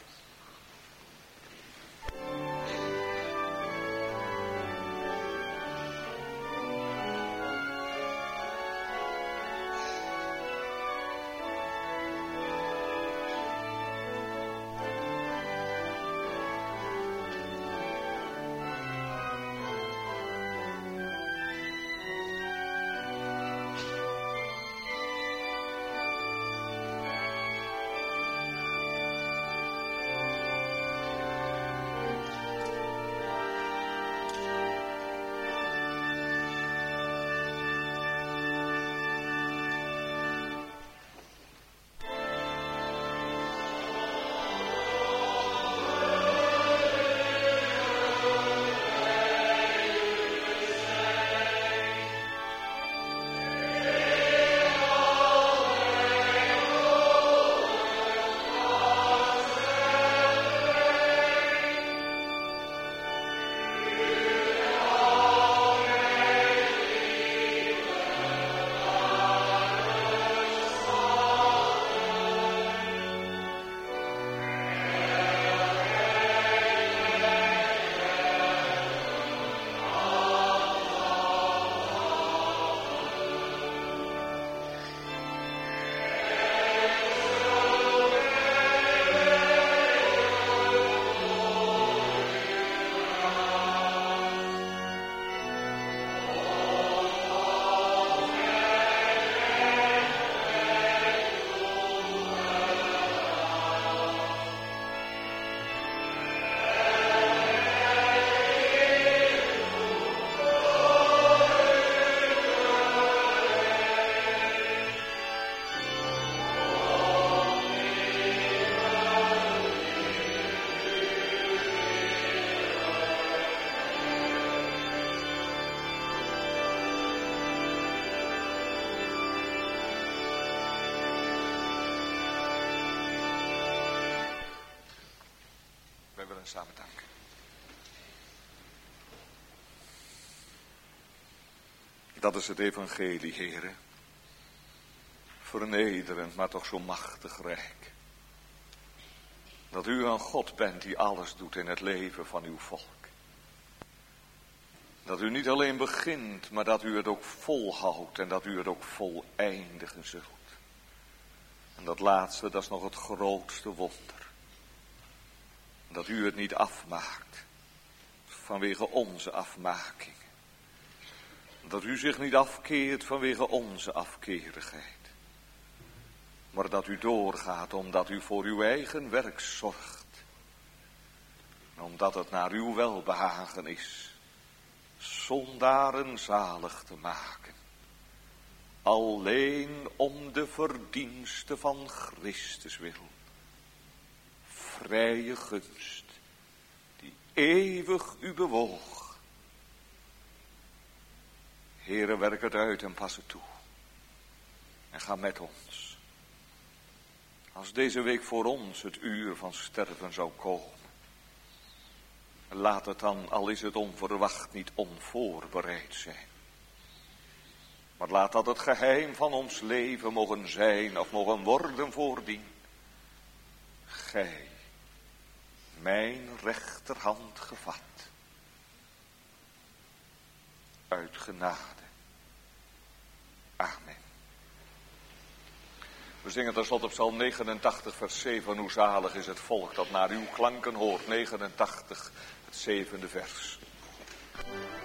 Samen danken. Dat is het evangelie, heren. Vernederend, maar toch zo machtig rijk. Dat u een God bent die alles doet in het leven van uw volk. Dat u niet alleen begint, maar dat u het ook volhoudt en dat u het ook voleindigen zult. En dat laatste, dat is nog het grootste wonder. Dat u het niet afmaakt vanwege onze afmaking. Dat u zich niet afkeert vanwege onze afkerigheid. Maar dat u doorgaat omdat u voor uw eigen werk zorgt. Omdat het naar uw welbehagen is. Zondaren zalig te maken. Alleen om de verdienste van Christus wil. Vrije gunst. Die eeuwig u bewoog. Heere, werk het uit en pas het toe. En ga met ons. Als deze week voor ons het uur van sterven zou komen. Laat het dan, al is het onverwacht, niet onvoorbereid zijn. Maar laat dat het geheim van ons leven mogen zijn of mogen worden voordien. Gij, mijn rechterhand gevat. Uit genade. Amen. We zingen tenslotte op Psalm negenentachtig vers zeven. Hoe zalig is het volk dat naar uw klanken hoort. negenentachtig, het zevende vers.